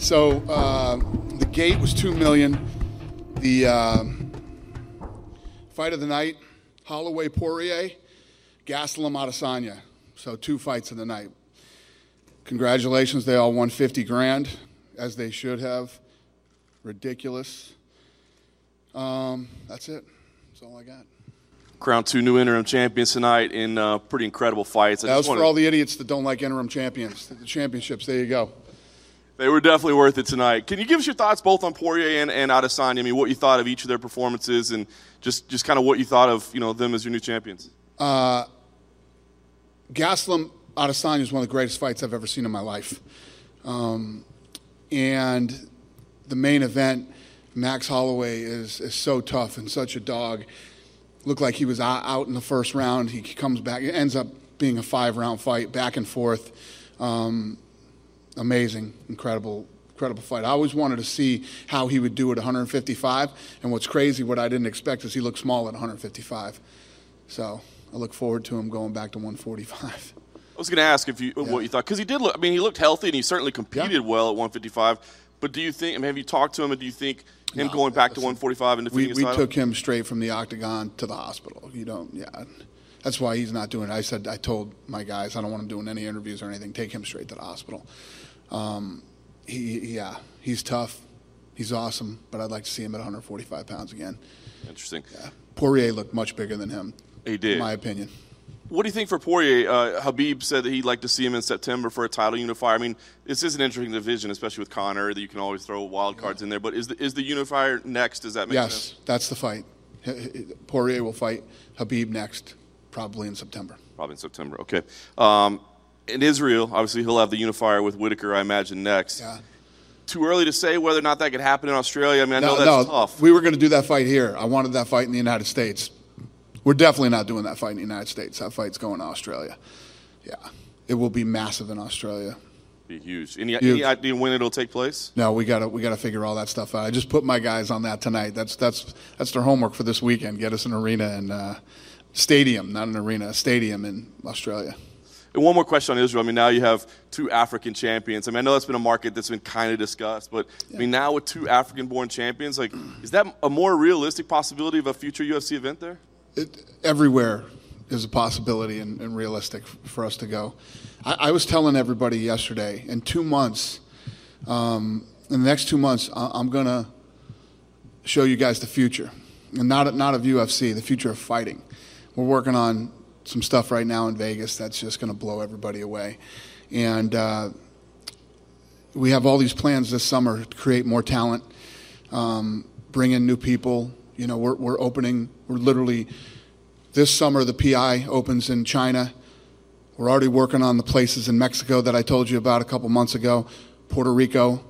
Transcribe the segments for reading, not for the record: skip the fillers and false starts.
So the gate was $2 million. The fight of the night, Holloway Poirier, Gastelum Adesanya. So 2 fights of the night. Congratulations, they all won $50,000, as they should have. Ridiculous. That's it. That's all I got. Crowned 2 new interim champions tonight in pretty incredible fights. That was for all the idiots that don't like interim champions. The championships, there you go. They were definitely worth it tonight. Can you give us your thoughts both on Poirier and Adesanya? I mean, what you thought of each of their performances and just kind of what you thought of them as your new champions? Gastelum Adesanya is one of the greatest fights I've ever seen in my life. And the main event, Max Holloway is so tough and such a dog. Looked like he was out in the first round. He comes back. It ends up being a 5-round fight, back and forth. Amazing, incredible fight. I always wanted to see how he would do at 155. And what's crazy, what I didn't expect, is he looked small at 155. So I look forward to him going back to 145. I was going to ask what you thought, because he did look. I mean, he looked healthy and he certainly competed well at 155. But do you think? I mean, have you talked to him? And do you think him going back to 145 and defeating his title? We took him straight from the octagon to the hospital. That's why he's not doing it. I told my guys, I don't want him doing any interviews or anything. Take him straight to the hospital. He's tough. He's awesome, but I'd like to see him at 145 pounds again. Interesting. Yeah. Poirier looked much bigger than him. He did. In my opinion. What do you think for Poirier? Habib said that he'd like to see him in September for a title unifier. I mean, this is an interesting division, especially with Conor, that you can always throw wild cards in there. But is the unifier next? Does that make sense? Yes, that's the fight. Poirier will fight Habib next, probably in September. Probably in September, okay. In Israel, obviously he'll have the unifier with Whitaker, I imagine, next. Yeah. Too early to say whether or not that could happen in Australia. I mean, I know that's tough. We were going to do that fight here. I wanted that fight in the United States. We're definitely not doing that fight in the United States. That fight's going to Australia. Yeah. It will be massive in Australia. Be huge. Any idea when it'll take place? No, we gotta figure all that stuff out. I just put my guys on that tonight. That's their homework for this weekend. Get us an arena and stadium, not an arena, a stadium in Australia. And one more question on Israel. I mean, now you have 2 African champions. I mean, I know that's been a market that's been kind of discussed, but I mean, now with 2 African-born champions, like, is that a more realistic possibility of a future UFC event there? Everywhere is a possibility and realistic for us to go. I was telling everybody yesterday, in 2 months, in the next 2 months, I'm going to show you guys the future, and not of UFC, the future of fighting. We're working on some stuff right now in Vegas that's just going to blow everybody away. And we have all these plans this summer to create more talent, bring in new people. We're literally, this summer the PI opens in China. We're already working on the places in Mexico that I told you about a couple months ago, Puerto Rico.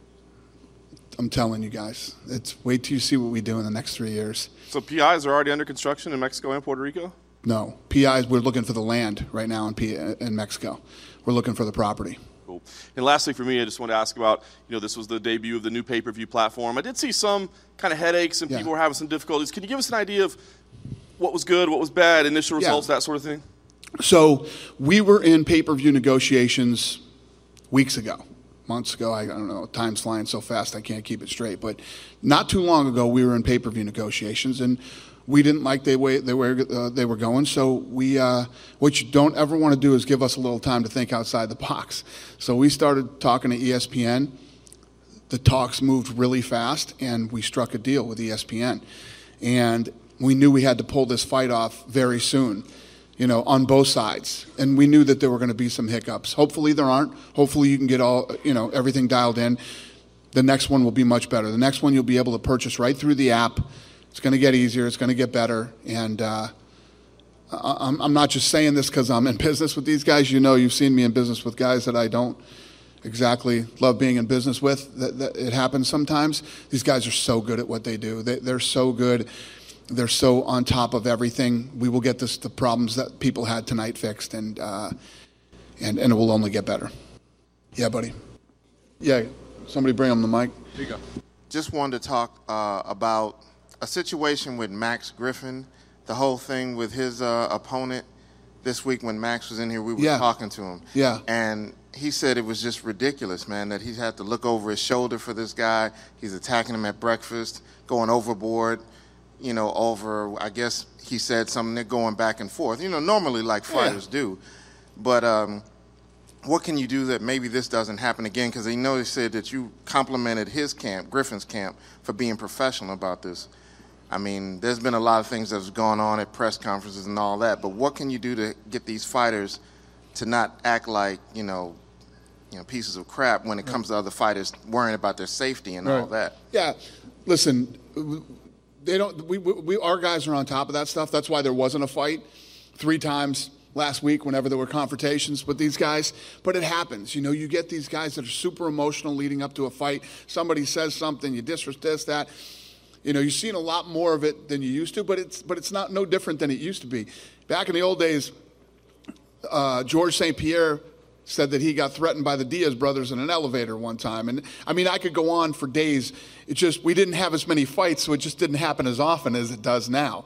I'm telling you guys, wait till you see what we do in the next 3 years. So PIs are already under construction in Mexico and Puerto Rico? No. PIs, we're looking for the land right now in Mexico. We're looking for the property. Cool. And lastly for me, I just want to ask about, this was the debut of the new pay-per-view platform. I did see some kind of headaches and people were having some difficulties. Can you give us an idea of what was good, what was bad, initial results, that sort of thing? So we were in pay-per-view negotiations months ago. I don't know, time's flying so fast I can't keep it straight. But not too long ago, we were in pay-per-view negotiations, and we didn't like the way they were going. So what you don't ever want to do is give us a little time to think outside the box. So we started talking to ESPN. The talks moved really fast, and we struck a deal with ESPN. And we knew we had to pull this fight off very soon, on both sides. And we knew that there were going to be some hiccups. Hopefully there aren't. Hopefully you can get everything dialed in. The next one will be much better. The next one you'll be able to purchase right through the app. It's going to get easier. It's going to get better. And I'm not just saying this because I'm in business with these guys. You've seen me in business with guys that I don't exactly love being in business with. That it happens sometimes. These guys are so good at what they do. They're so good. They're so on top of everything. We will get the problems that people had tonight fixed, and it will only get better. Yeah, buddy. Yeah, somebody bring him the mic. Here you go. Just wanted to talk about a situation with Max Griffin, the whole thing with his opponent this week when Max was in here. We were talking to him. Yeah. And he said it was just ridiculous, man, that he had to look over his shoulder for this guy. He's attacking him at breakfast, going overboard, over, I guess he said something, they're going back and forth, normally like fighters do. But what can you do that maybe this doesn't happen again? Because he said that you complimented his camp, Griffin's camp, for being professional about this. I mean, there's been a lot of things that have gone on at press conferences and all that, but what can you do to get these fighters to not act like, pieces of crap when it comes to other fighters worrying about their safety and all that? Yeah, listen, they don't. Our guys are on top of that stuff. That's why there wasn't a fight 3 times last week whenever there were confrontations with these guys. But it happens. You get these guys that are super emotional leading up to a fight. Somebody says something, you disrespect this, that. You've seen a lot more of it than you used to, but it's not no different than it used to be. Back in the old days, George St. Pierre said that he got threatened by the Diaz brothers in an elevator one time. And I mean, I could go on for days. It's just we didn't have as many fights, so it just didn't happen as often as it does now.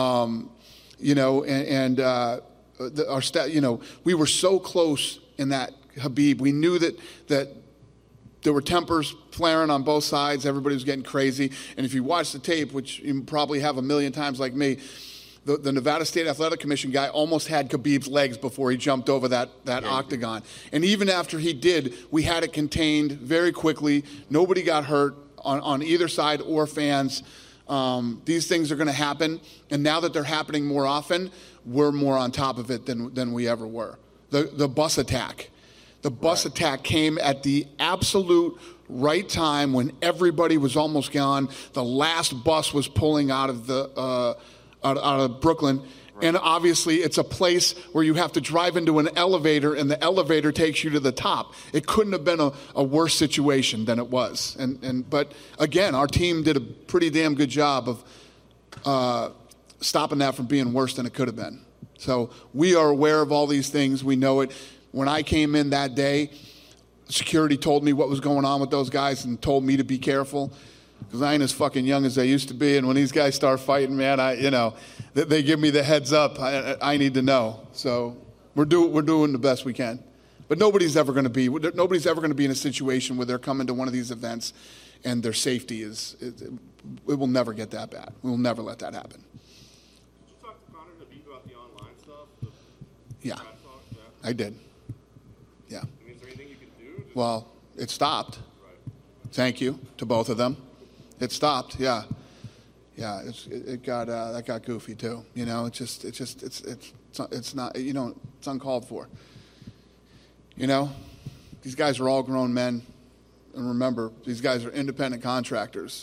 We were so close in that Khabib. We knew that there were tempers flaring on both sides. Everybody was getting crazy. And if you watch the tape, which you probably have a million times like me, the Nevada State Athletic Commission guy almost had Khabib's legs before he jumped over that octagon. And even after he did, we had it contained very quickly. Nobody got hurt on either side or fans. These things are going to happen. And now that they're happening more often, we're more on top of it than we ever were. The bus attack. The bus attack came at the absolute right time when everybody was almost gone. The last bus was pulling out of out of Brooklyn. Right. And obviously it's a place where you have to drive into an elevator and the elevator takes you to the top. It couldn't have been a worse situation than it was. But again, our team did a pretty damn good job of stopping that from being worse than it could have been. So we are aware of all these things. We know it. When I came in that day, security told me what was going on with those guys and told me to be careful because I ain't as fucking young as I used to be. And when these guys start fighting, man, they give me the heads up. I need to know. So we're doing the best we can. But nobody's ever going to be in a situation where they're coming to one of these events and their safety it will never get that bad. We will never let that happen. Did you talk to Conor Khabib about the online stuff? Yeah, I did. Yeah. I mean, is there anything you can do? Well, it stopped. Right. Thank you to both of them. It stopped. Yeah. Yeah. It got that got goofy too. It's not. It's uncalled for. These guys are all grown men, and remember, these guys are independent contractors.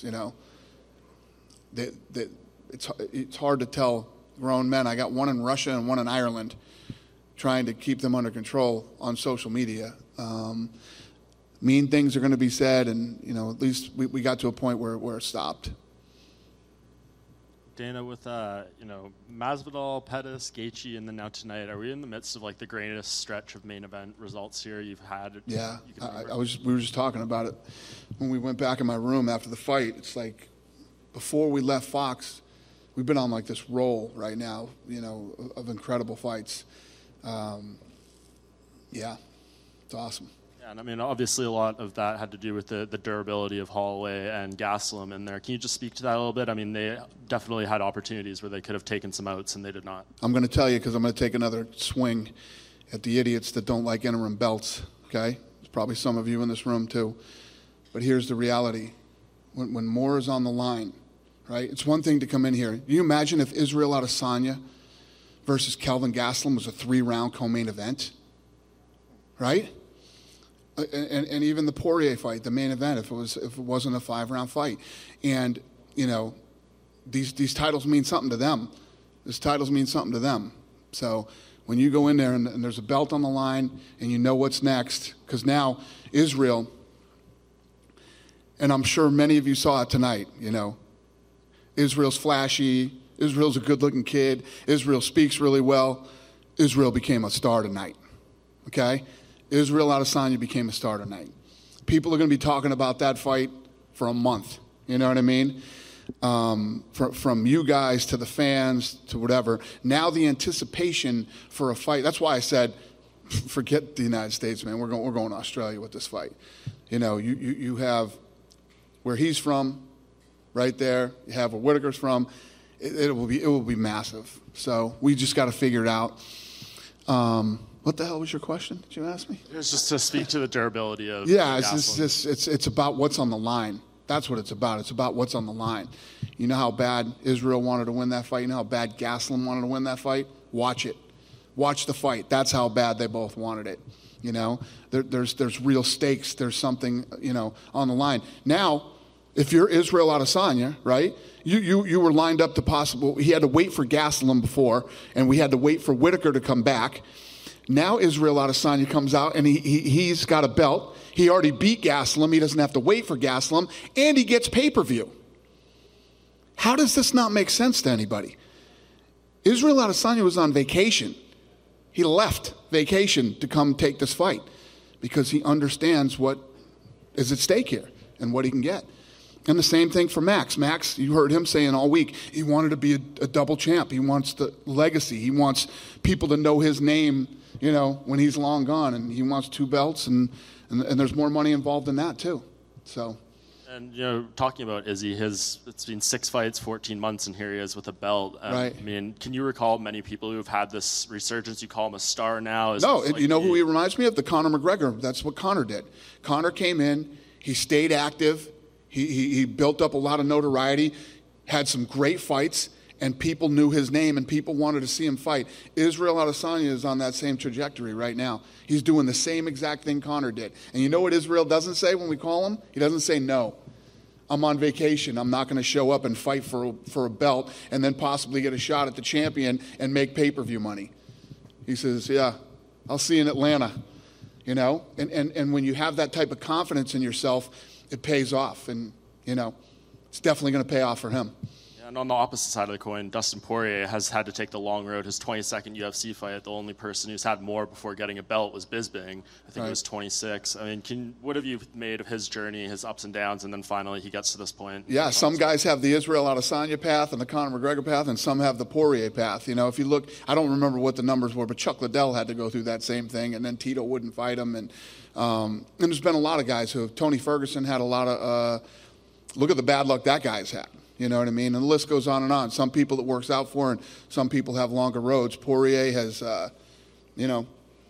It's hard to tell grown men. I got one in Russia and one in Ireland, trying to keep them under control on social media. Mean things are going to be said, and at least we got to a point where it stopped. Dana, with Masvidal, Pettis, Gaethje, and then now tonight, are we in the midst of the greatest stretch of main event results here you've had? Yeah, we were just talking about it when we went back in my room after the fight. It's like before we left Fox, we've been on this roll right now, of incredible fights. Yeah, it's awesome. Yeah, and I mean, obviously a lot of that had to do with the durability of Holloway and Gastelum in there. Can you just speak to that a little bit? I mean, they definitely had opportunities where they could have taken some outs, and they did not. I'm going to tell you because I'm going to take another swing at the idiots that don't like interim belts, okay? There's probably some of you in this room too. But here's the reality. When more is on the line, right, it's one thing to come in here. Can you imagine if Israel Adesanya versus Kelvin Gastelum was a 3-round co-main event, right? And even the Poirier fight, the main event, if it wasn't a 5-round fight, and these titles mean something to them. These titles mean something to them. So when you go in there and there's a belt on the line, and you know what's next, because now Israel, and I'm sure many of you saw it tonight. Israel's flashy. Israel's a good-looking kid. Israel speaks really well. Israel became a star tonight, okay? Israel Adesanya became a star tonight. People are going to be talking about that fight for a month. You know what I mean? From you guys to the fans to whatever. Now the anticipation for a fight. That's why I said forget the United States, man. We're going to Australia with this fight. You know, you have where he's from, right there. You have where Whitaker's from. It will be massive. So we just got to figure it out. What the hell was your question? Did you ask me? It was just to speak to the durability of. Yeah, it's about what's on the line. That's what it's about. It's about what's on the line. You know how bad Israel wanted to win that fight? You know how bad Gastelum wanted to win that fight? Watch it. Watch the fight. That's how bad they both wanted it. You know, there's real stakes. There's something, you know, on the line. Now, if you're Israel Adesanya, right, you were lined up to possible. He had to wait for Gastelum before, and we had to wait for Whitaker to come back. Now Israel Adesanya comes out, and he's got a belt. He already beat Gastelum. He doesn't have to wait for Gastelum, and he gets pay-per-view. How does this not make sense to anybody? Israel Adesanya was on vacation. He left vacation to come take this fight because he understands what is at stake here and what he can get. And the same thing for Max. Max, you heard him saying all week, he wanted to be a double champ. He wants the legacy. He wants people to know his name, you know, when he's long gone. And he wants 2 belts, and there's more money involved in that too. So. And, you know, talking about Izzy, it's been 6 fights, 14 months, and here he is with a belt. Right. I mean, can you recall many people who have had this resurgence? You call him a star now. You know who he reminds me of? The Conor McGregor. That's what Conor did. Conor came in. He stayed active. He built up a lot of notoriety, had some great fights, and people knew his name, and people wanted to see him fight. Israel Adesanya is on that same trajectory right now. He's doing the same exact thing Conor did. And you know what Israel doesn't say when we call him? He doesn't say no. I'm on vacation. I'm not going to show up and fight for a belt and then possibly get a shot at the champion and make pay-per-view money. He says, yeah, I'll see you in Atlanta. You know, and when you have that type of confidence in yourself, it pays off. And, you know, it's definitely going to pay off for him. And on the opposite side of the coin, Dustin Poirier has had to take the long road. His 22nd UFC fight, the only person who's had more before getting a belt was Bisping. I think it was 26. I mean, what have you made of his journey, his ups and downs, and then finally he gets to this point? Yeah, some guys have the Israel Adesanya path and the Conor McGregor path, and some have the Poirier path. You know, if you look, I don't remember what the numbers were, but Chuck Liddell had to go through that same thing, and then Tito wouldn't fight him. And there's been a lot of guys who have. Tony Ferguson had a lot of, look at the bad luck that guy's had. You know what I mean? And the list goes on and on. Some people it works out for, and some people have longer roads. Poirier has, you know,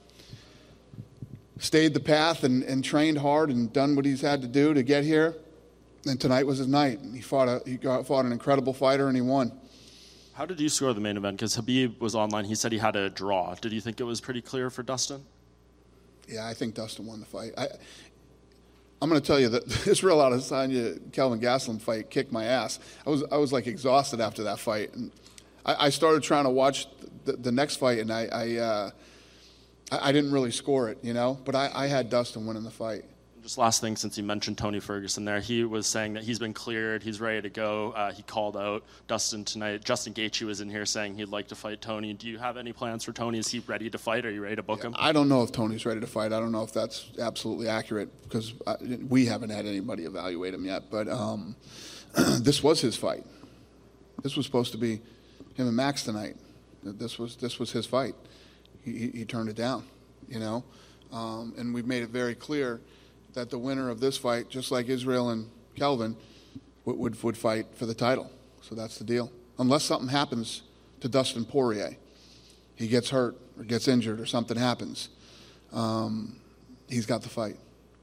stayed the path and trained hard and done what he's had to do to get here. And tonight was his night. He fought an incredible fighter, and he won. How did you score the main event? Because Khabib was online. He said he had a draw. Did you think it was pretty clear for Dustin? Yeah, I think Dustin won the fight. I'm going to tell you that Israel Adesanya Kelvin Gastelum fight kicked my ass. I was like exhausted after that fight, and I started trying to watch the next fight, and I didn't really score it, you know. But I had Dustin winning the fight. Just last thing, since you mentioned Tony Ferguson there, he was saying that he's been cleared, he's ready to go. He called out Dustin tonight. Justin Gaethje was in here saying he'd like to fight Tony. Do you have any plans for Tony? Is he ready to fight? Are you ready to book him? I don't know if Tony's ready to fight. I don't know if that's absolutely accurate because we haven't had anybody evaluate him yet. But this was his fight. This was supposed to be him and Max tonight. This was his fight. He turned it down, you know. And we've made it very clear that the winner of this fight, just like Israel and Kelvin, would fight for the title. So that's the deal. Unless something happens to Dustin Poirier, he gets hurt or gets injured or something happens, he's got the fight.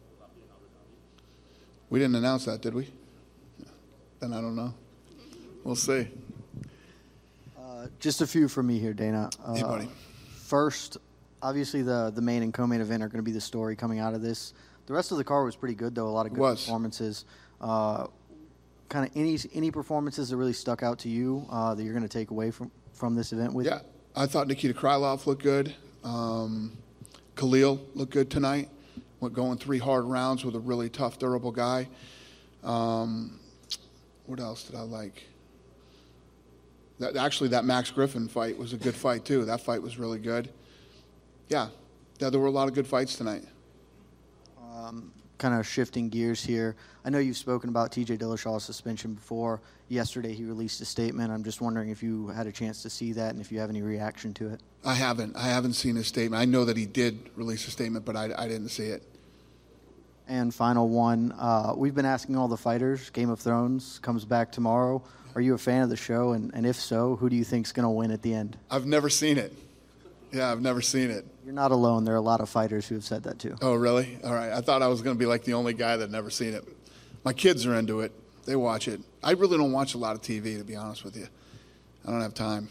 We didn't announce that, did we? Then I don't know. We'll see. Just a few from me here, Dana. Hey, buddy. First, obviously the main and co-main event are going to be the story coming out of this. The rest of the card was pretty good, though. A lot of good performances. Kind of any performances that really stuck out to you that you're going to take away from this event with? Yeah, I thought Nikita Krylov looked good. Khalil looked good tonight. Went going 3 hard rounds with a really tough, durable guy. What else did I like? That Max Griffin fight was a good fight, too. That fight was really good. Yeah, there were a lot of good fights tonight. kind of shifting gears here. I know you've spoken about T.J. Dillashaw's suspension before. Yesterday he released a statement. I'm just wondering if you had a chance to see that and if you have any reaction to it. I haven't seen his statement. I know that he did release a statement, but I didn't see it. And final one, we've been asking all the fighters. Game of Thrones comes back tomorrow. Are you a fan of the show? And if so, who do you think's going to win at the end? I've never seen it. Yeah, I've never seen it. You're not alone. There are a lot of fighters who have said that too. Oh, really? All right. I thought I was going to be like the only guy that never seen it. My kids are into it. They watch it. I really don't watch a lot of TV, to be honest with you. I don't have time.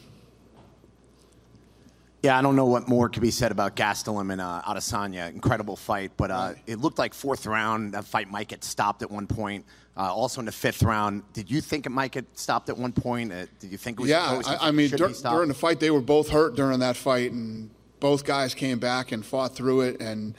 Yeah, I don't know what more could be said about Gastelum and Adesanya. Incredible fight, but it looked like fourth round, that fight might get stopped at one point. Also in the fifth round, did you think it might get stopped at one point? Did you think it was close? I mean, during the fight, they were both hurt during that fight, and both guys came back and fought through it. And,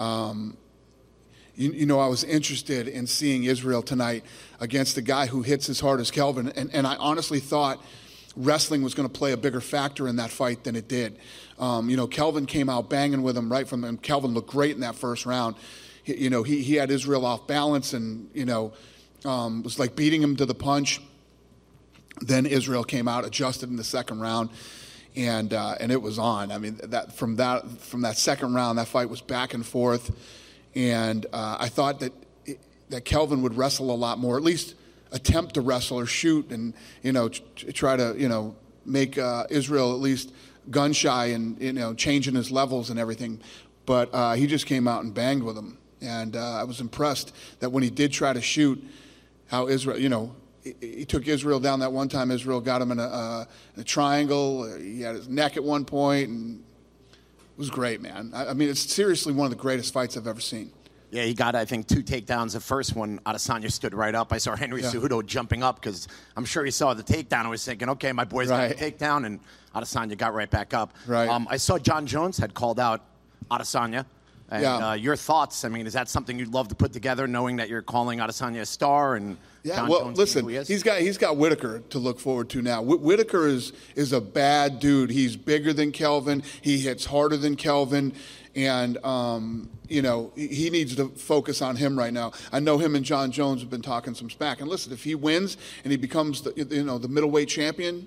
you know, I was interested in seeing Israel tonight against a guy who hits as hard as Kelvin, and I honestly thought wrestling was going to play a bigger factor in that fight than it did. You know, Kelvin came out banging with him right from him. Kelvin looked great in that first round. He had Israel off balance and, was like beating him to the punch. Then Israel came out, adjusted in the second round, and it was on. I mean, from that second round, that fight was back and forth, and I thought that Kelvin would wrestle a lot more, at least attempt to wrestle or shoot and, try to, make Israel at least gun shy and, changing his levels and everything. But he just came out and banged with him. And I was impressed that when he did try to shoot, how Israel, he took Israel down that one time. Israel got him in a triangle. He had his neck at one point, and it was great, man. I mean, it's seriously one of the greatest fights I've ever seen. Yeah, he got, I think, 2 takedowns. The first one, Adesanya stood right up. I saw Henry Cejudo jumping up because I'm sure he saw the takedown and was thinking, okay, my boy's got the takedown, and Adesanya got right back up. Right. I saw John Jones had called out Adesanya. And your thoughts, I mean, is that something you'd love to put together, knowing that you're calling Adesanya a star? And John Jones listen, he's got Whitaker to look forward to now. Whitaker is a bad dude. He's bigger than Kelvin. He hits harder than Kelvin. And, he needs to focus on him right now. I know him and John Jones have been talking some smack. And listen, if he wins and he becomes the middleweight champion,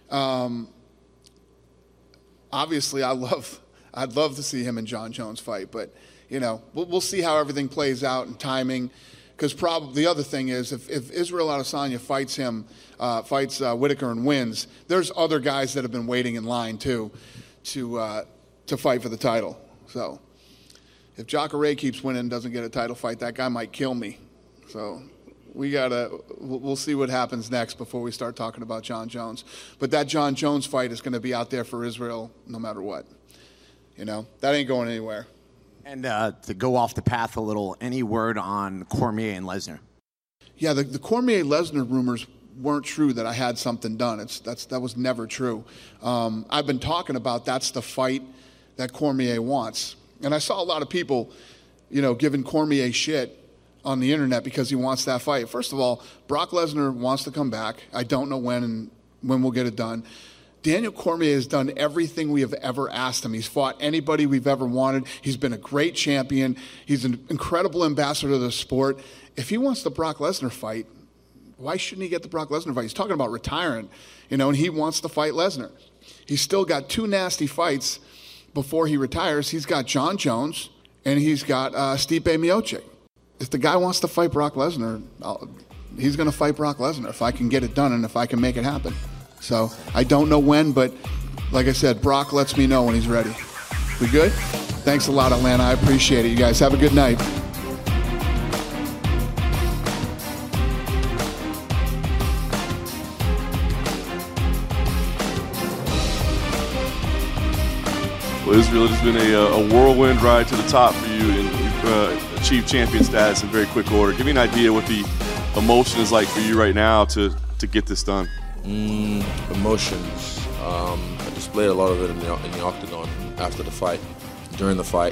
obviously I'd love to see him and John Jones fight. But, we'll see how everything plays out and timing. Because probably the other thing is if Israel Adesanya fights Whitaker and wins, there's other guys that have been waiting in line too to fight for the title. So if Jacare keeps winning and doesn't get a title fight, that guy might kill me. So we'll see what happens next before we start talking about John Jones. But that John Jones fight is going to be out there for Israel no matter what. That ain't going anywhere. And to go off the path a little, any word on Cormier and Lesnar? Yeah, the Cormier-Lesnar rumors weren't true that I had something done. That was never true. I've been talking about that's the fight that Cormier wants. And I saw a lot of people, giving Cormier shit on the internet because he wants that fight. First of all, Brock Lesnar wants to come back. I don't know when we'll get it done. Daniel Cormier has done everything we have ever asked him. He's fought anybody we've ever wanted. He's been a great champion. He's an incredible ambassador of the sport. If he wants the Brock Lesnar fight, why shouldn't he get the Brock Lesnar fight? He's talking about retiring, and he wants to fight Lesnar. He's still got 2 nasty fights before he retires. He's got John Jones, and he's got Stipe Miocic. If the guy wants to fight Brock Lesnar, he's going to fight Brock Lesnar if I can get it done and if I can make it happen. So I don't know when, but like I said, Brock lets me know when he's ready. We good? Thanks a lot, Atlanta. I appreciate it. You guys have a good night. Well, Israel, it has been a whirlwind ride to the top for you, and you've achieved champion status in very quick order. Give me an idea what the emotion is like for you right now to get this done. Emotions. I displayed a lot of it in the octagon after the fight, during the fight.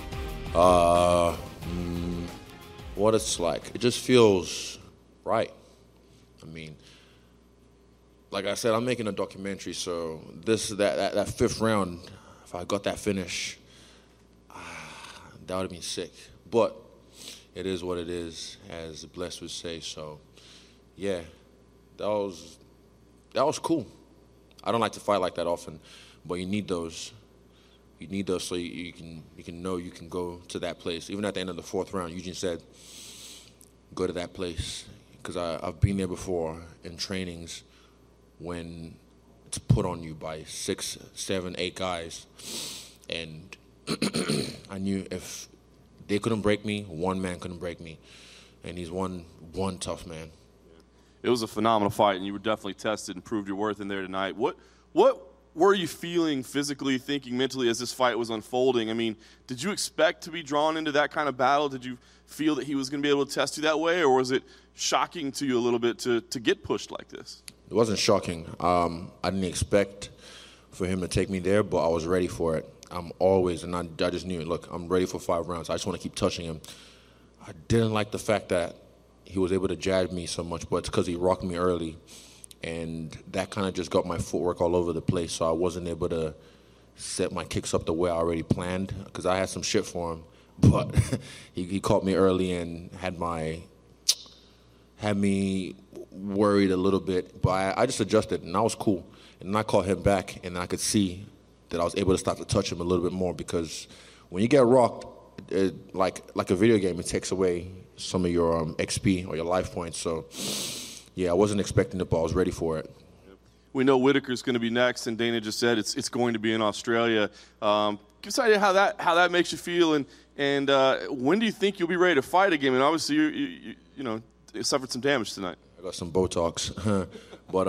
What it's like. It just feels right. I mean, like I said, I'm making a documentary, so that 5th round, if I got that finish, that would have been sick. But it is what it is, as Bless would say. So, yeah, that was cool. I don't like to fight like that often, but you need those. You need those so you can know you can go to that place. Even at the end of the 4th round, Eugene said, go to that place. Because I've been there before in trainings when it's put on you by 6, 7, 8 guys. And I knew if they couldn't break me, one man couldn't break me. And he's one tough man. It was a phenomenal fight, and you were definitely tested and proved your worth in there tonight. What were you feeling physically, thinking, mentally as this fight was unfolding? I mean, did you expect to be drawn into that kind of battle? Did you feel that he was going to be able to test you that way, or was it shocking to you a little bit to get pushed like this? It wasn't shocking. I didn't expect for him to take me there, but I was ready for it. I'm always, and I just knew it. Look, I'm ready for 5 rounds. I just want to keep touching him. I didn't like the fact that he was able to jab me so much, but it's because he rocked me early. And that kind of just got my footwork all over the place, so I wasn't able to set my kicks up the way I already planned, because I had some shit for him. But he caught me early and had me worried a little bit. But I just adjusted, and I was cool. And then I caught him back, and I could see that I was able to start to touch him a little bit more, because when you get rocked, like a video game, it takes away some of your XP or your life points. So, yeah, I wasn't expecting it, but I was ready for it. We know Whitaker's going to be next, and Dana just said it's going to be in Australia. Give us an idea how that makes you feel, and when do you think you'll be ready to fight again? And obviously, you suffered some damage tonight. I got some Botox, but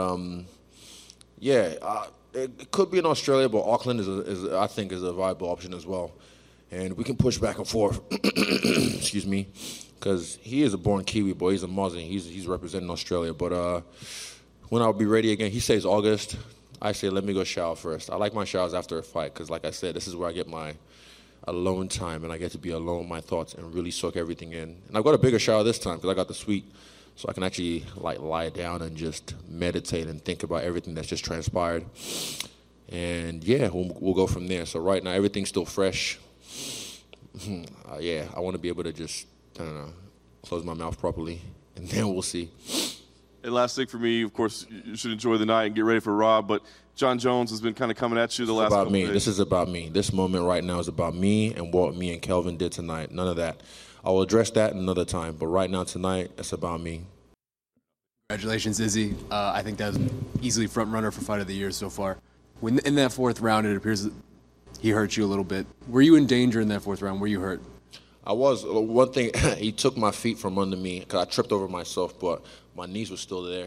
it could be in Australia, but Auckland I think is a viable option as well, and we can push back and forth. Excuse me. Because he is a born Kiwi boy. He's a Mozzie. He's representing Australia. But when I'll be ready again, he says August. I say let me go shower first. I like my showers after a fight because, like I said, this is where I get my alone time, and I get to be alone with my thoughts and really soak everything in. And I've got a bigger shower this time because I got the suite, so I can actually lie down and just meditate and think about everything that's just transpired. And yeah, we'll go from there. So right now everything's still fresh. I want to be able to just, I don't know, close my mouth properly, and then we'll see. And last thing for me, of course, you should enjoy the night and get ready for Rob, but Jon Jones has been kind of coming at you the last couple of days. This is about me. This moment right now is about me and what me and Kelvin did tonight. None of that. I will address that another time, but right now, tonight, it's about me. Congratulations, Izzy. I think that was easily front runner for Fight of the Year so far. When in that 4th round, it appears that he hurt you a little bit. Were you in danger in that 4th round? Were you hurt? I was. One thing, he took my feet from under me because I tripped over myself, but my knees were still there.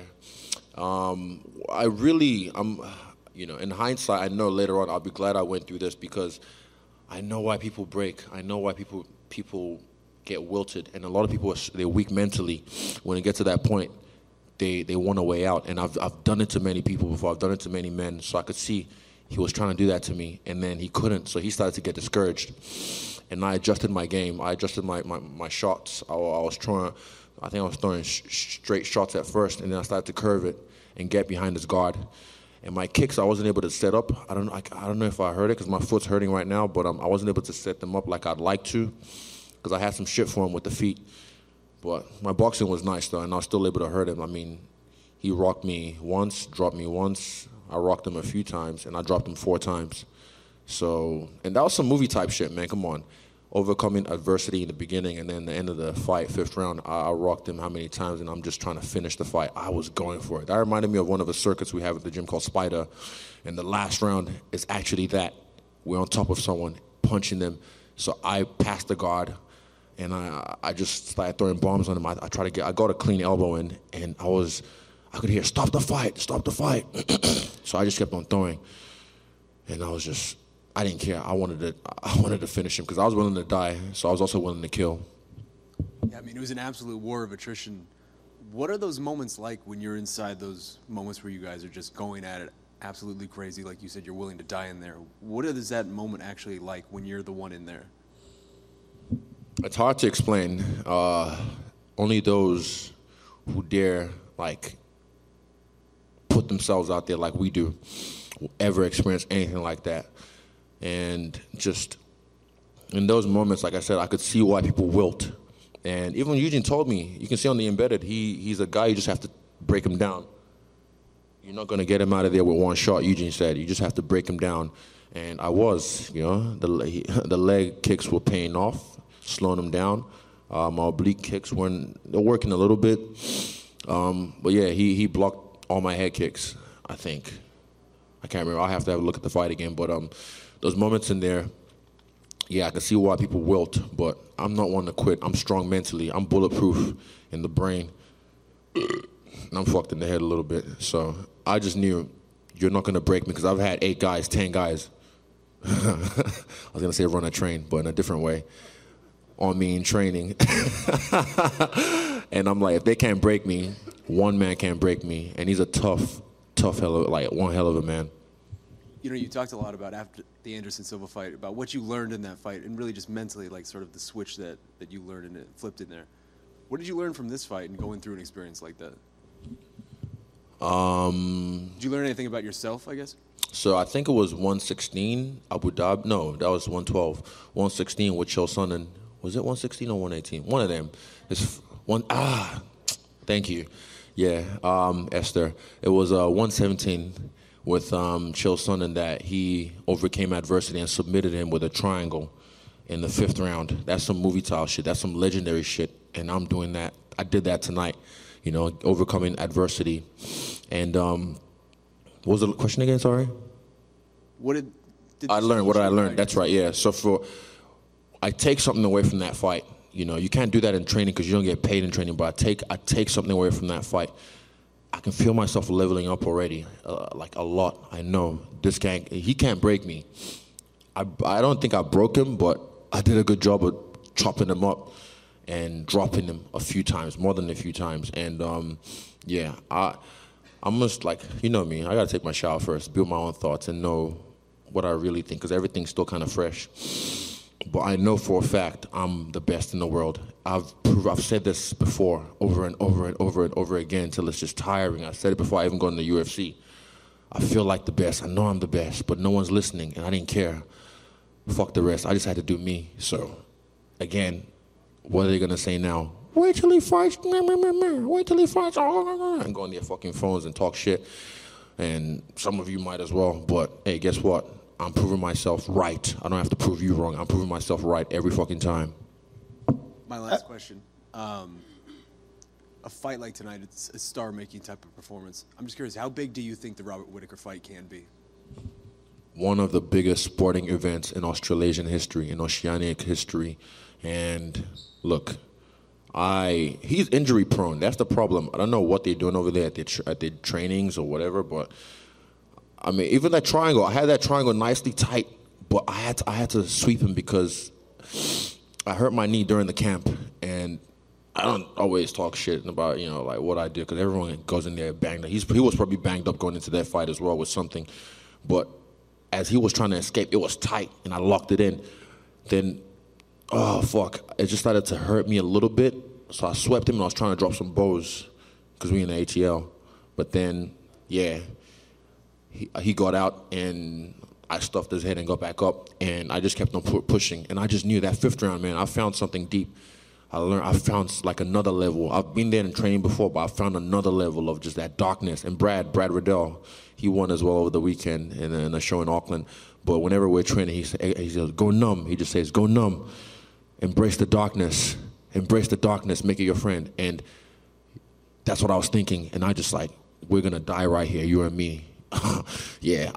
In hindsight, I know later on I'll be glad I went through this because I know why people break. I know why people get wilted, and a lot of people they're weak mentally. When it gets to that point, they want a way out, and I've done it to many people before. I've done it to many men, so I could see he was trying to do that to me, and then he couldn't, so he started to get discouraged. And I adjusted my game. I adjusted my shots. I was throwing straight shots at first, and then I started to curve it and get behind his guard. And my kicks, I wasn't able to set up. I don't know if I heard it because my foot's hurting right now, but I wasn't able to set them up like I'd like to because I had some shit for him with the feet. But my boxing was nice, though, and I was still able to hurt him. I mean, he rocked me once, dropped me once. I rocked him a few times, and I dropped him 4 times. So, and that was some movie type shit, man. Come on. Overcoming adversity in the beginning, and then the end of the fight, 5th round, I rocked him how many times, and I'm just trying to finish the fight. I was going for it. That reminded me of one of the circuits we have at the gym called Spider, and the last round is actually that. We're on top of someone, punching them. So I passed the guard, and I just started throwing bombs on him. I got a clean elbow in, and I could hear, stop the fight. So I just kept on throwing, and I didn't care. I wanted to finish him because I was willing to die, so I was also willing to kill. Yeah, I mean, it was an absolute war of attrition. What are those moments like when you're inside those moments where you guys are just going at it absolutely crazy? Like you said, you're willing to die in there. What is that moment actually like when you're the one in there? It's hard to explain. Only those who dare, put themselves out there like we do will ever experience anything like that. And just in those moments, like I said, I could see why people wilt. And even Eugene told me, you can see on the embedded, he's a guy you just have to break him down. You're not going to get him out of there with one shot, Eugene said. You just have to break him down. And I was, the leg kicks were paying off, slowing him down. My oblique kicks they're working a little bit. But yeah, he blocked all my head kicks, I think. I can't remember. I'll have to have a look at the fight again. But those moments in there, yeah, I can see why people wilt, but I'm not one to quit. I'm strong mentally. I'm bulletproof in the brain. And I'm fucked in the head a little bit. So I just knew you're not going to break me because I've had 8 guys, 10 guys. I was going to say run a train, but in a different way. On me in training. And I'm like, if they can't break me, one man can't break me. And he's a tough one hell of a man. You talked a lot about after the Anderson Silva fight, about what you learned in that fight, and really just mentally, like sort of the switch that you learned and it flipped in there. What did you learn from this fight and going through an experience like that? Did you learn anything about yourself, I guess? So I think it was 116, Abu Dhabi. No, that was 112. 116 with Chael Sonnen. Was it 116 or 118? One of them. It's thank you. Yeah, Esther. It was 117 with Chael Sonnen that he overcame adversity and submitted him with a triangle in the 5th round. That's some movie style shit. That's some legendary shit. And I'm doing that. I did that tonight, overcoming adversity. And what was the question again? Sorry? What did I learn? What did I learn? That's right, yeah. So I take something away from that fight. You can't do that in training because you don't get paid in training, but I take something away from that fight. I can feel myself leveling up already, like a lot. I know he can't break me. I don't think I broke him, but I did a good job of chopping him up and dropping him a few times, more than a few times. And I'm just like, me, I gotta take my shower first, build my own thoughts and know what I really think, because everything's still kind of fresh. But I know for a fact I'm the best in the world. I've said this before over and over and over and over again until it's just tiring. I said it before I even got in the UFC. I feel like the best. I know I'm the best, but no one's listening, and I didn't care. Fuck the rest. I just had to do me. So, again, what are they going to say now? Wait till he fights. Wait till he fights. And go on their fucking phones and talk shit. And some of you might as well. But, hey, guess what? I'm proving myself right. I don't have to prove you wrong. I'm proving myself right every fucking time. My last question. A fight like tonight, it's a star-making type of performance. I'm just curious, how big do you think the Robert Whittaker fight can be? One of the biggest sporting events in Australasian history, in Oceanic history. And look, he's injury prone. That's the problem. I don't know what they're doing over there at their trainings or whatever, but I mean, even that triangle, I had that triangle nicely tight, but I had to sweep him because I hurt my knee during the camp, and I don't always talk shit about, like what I did, because everyone goes in there banged up. He was probably banged up going into that fight as well with something, but as he was trying to escape, it was tight, and I locked it in. Then, oh, fuck, it just started to hurt me a little bit, so I swept him, and I was trying to drop some bows, because we in the ATL. But then, yeah, he got out, and I stuffed his head and got back up, and I just kept on pushing. And I just knew that 5th round, man, I found something deep. I found like another level. I've been there in training before, but I found another level of just that darkness. And Brad Riddell, he won as well over the weekend in a show in Auckland. But whenever we're training, he says, go numb. He just says, go numb. Embrace the darkness. Embrace the darkness. Make it your friend. And that's what I was thinking. And I just like, we're going to die right here, you and me. Yeah,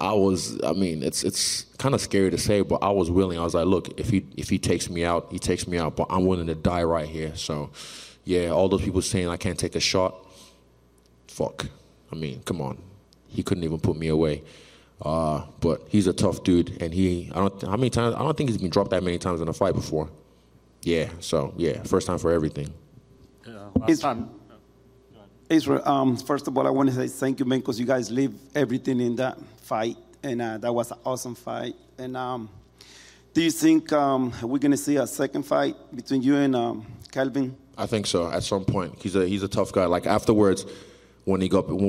it's kind of scary to say, but I was willing. I was like, look, if he takes me out, he takes me out, but I'm willing to die right here. So, yeah, all those people saying I can't take a shot, fuck. I mean, come on. He couldn't even put me away. But he's a tough dude, and I don't think he's been dropped that many times in a fight before. Yeah, so, yeah, first time for everything. Last time. Israel, first of all, I want to say thank you, man, because you guys leave everything in that fight, and that was an awesome fight. And do you think we're going to see a second fight between you and Kelvin? I think so. At some point, he's a tough guy. Like afterwards, when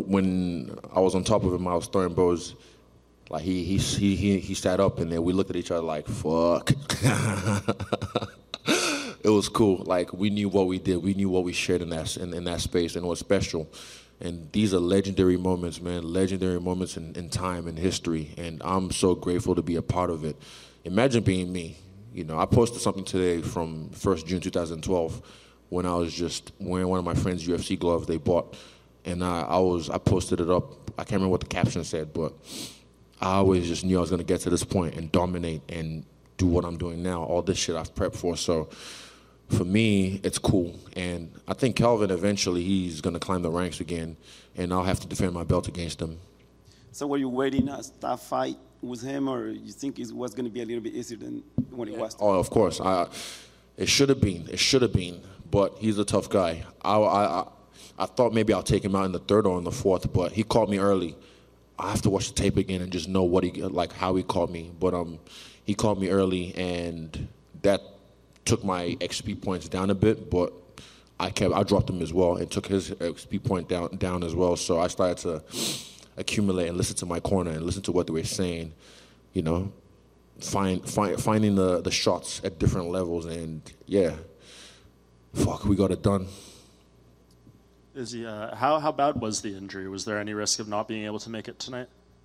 I was on top of him, I was throwing bows. Like he sat up, and then we looked at each other like, fuck. It it was cool. Like, we knew what we did. We knew what we shared in that space, and it was special. And these are legendary moments, man, legendary moments in time and history. And I'm so grateful to be a part of it. Imagine being me. You know, I posted something today from 1st June 2012 when I was just wearing one of my friends' UFC gloves they bought. And I posted it up. I can't remember what the caption said, but I always just knew I was going to get to this point and dominate and do what I'm doing now, all this shit I've prepped for. So for me, it's cool. And I think Kelvin, eventually, he's going to climb the ranks again, and I'll have to defend my belt against him. So were you waiting a tough fight with him, or you think it was going to be a little bit easier than when it was? Oh, of course. It should have been. It should have been. But he's a tough guy. I thought maybe I'll take him out in the 3rd or in the 4th, but he called me early. I have to watch the tape again and just know how he called me. But he called me early, and that took my XP points down a bit, but I dropped him as well and took his XP point down as well. So I started to accumulate and listen to my corner and listen to what they were saying, you know, finding the shots at different levels, and yeah, we got it done. Izzy, how bad was the injury? Was there any risk of not being able to make it tonight?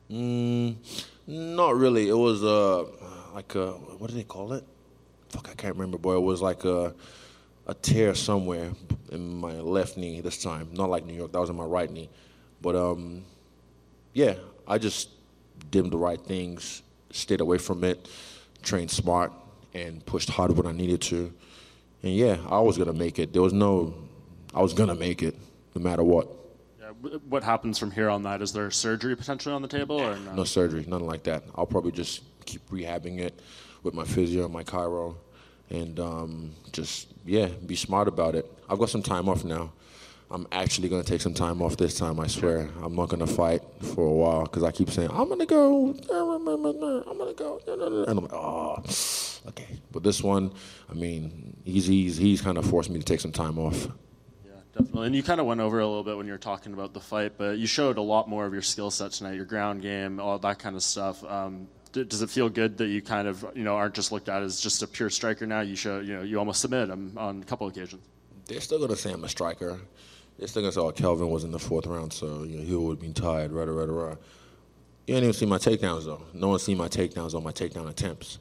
Not really. It was what do they call it? I can't remember, boy. It was like a tear somewhere in my left knee this time. Not like New York. That was in my right knee. But yeah, I just did the right things, stayed away from it, trained smart, and pushed hard when I needed to. And yeah, I was gonna make it. I was gonna make it, no matter what. Yeah, what happens from here on that? Is there surgery potentially on the table, or no? No surgery, nothing like that. I'll probably just keep rehabbing it with my physio and my chiro, and be smart about it. I've got some time off now. I'm actually going to take some time off this time, I swear. I'm not going to fight for a while because I keep saying, I'm going to go, I'm going to go. And I'm like, oh, okay. But this one, I mean, he's kind of forced me to take some time off. Yeah, definitely. And you kind of went over a little bit when you were talking about the fight, but you showed a lot more of your skill set tonight, your ground game, all that kind of stuff. Does it feel good that you kind of, aren't just looked at as just a pure striker now? You show, you almost submit on a couple occasions. They're still going to say I'm a striker. They're still going to say, Kelvin was in the 4th round, so he would have been tired, rah. You didn't even see my takedowns, though. No one's seen my takedowns or my takedown attempts.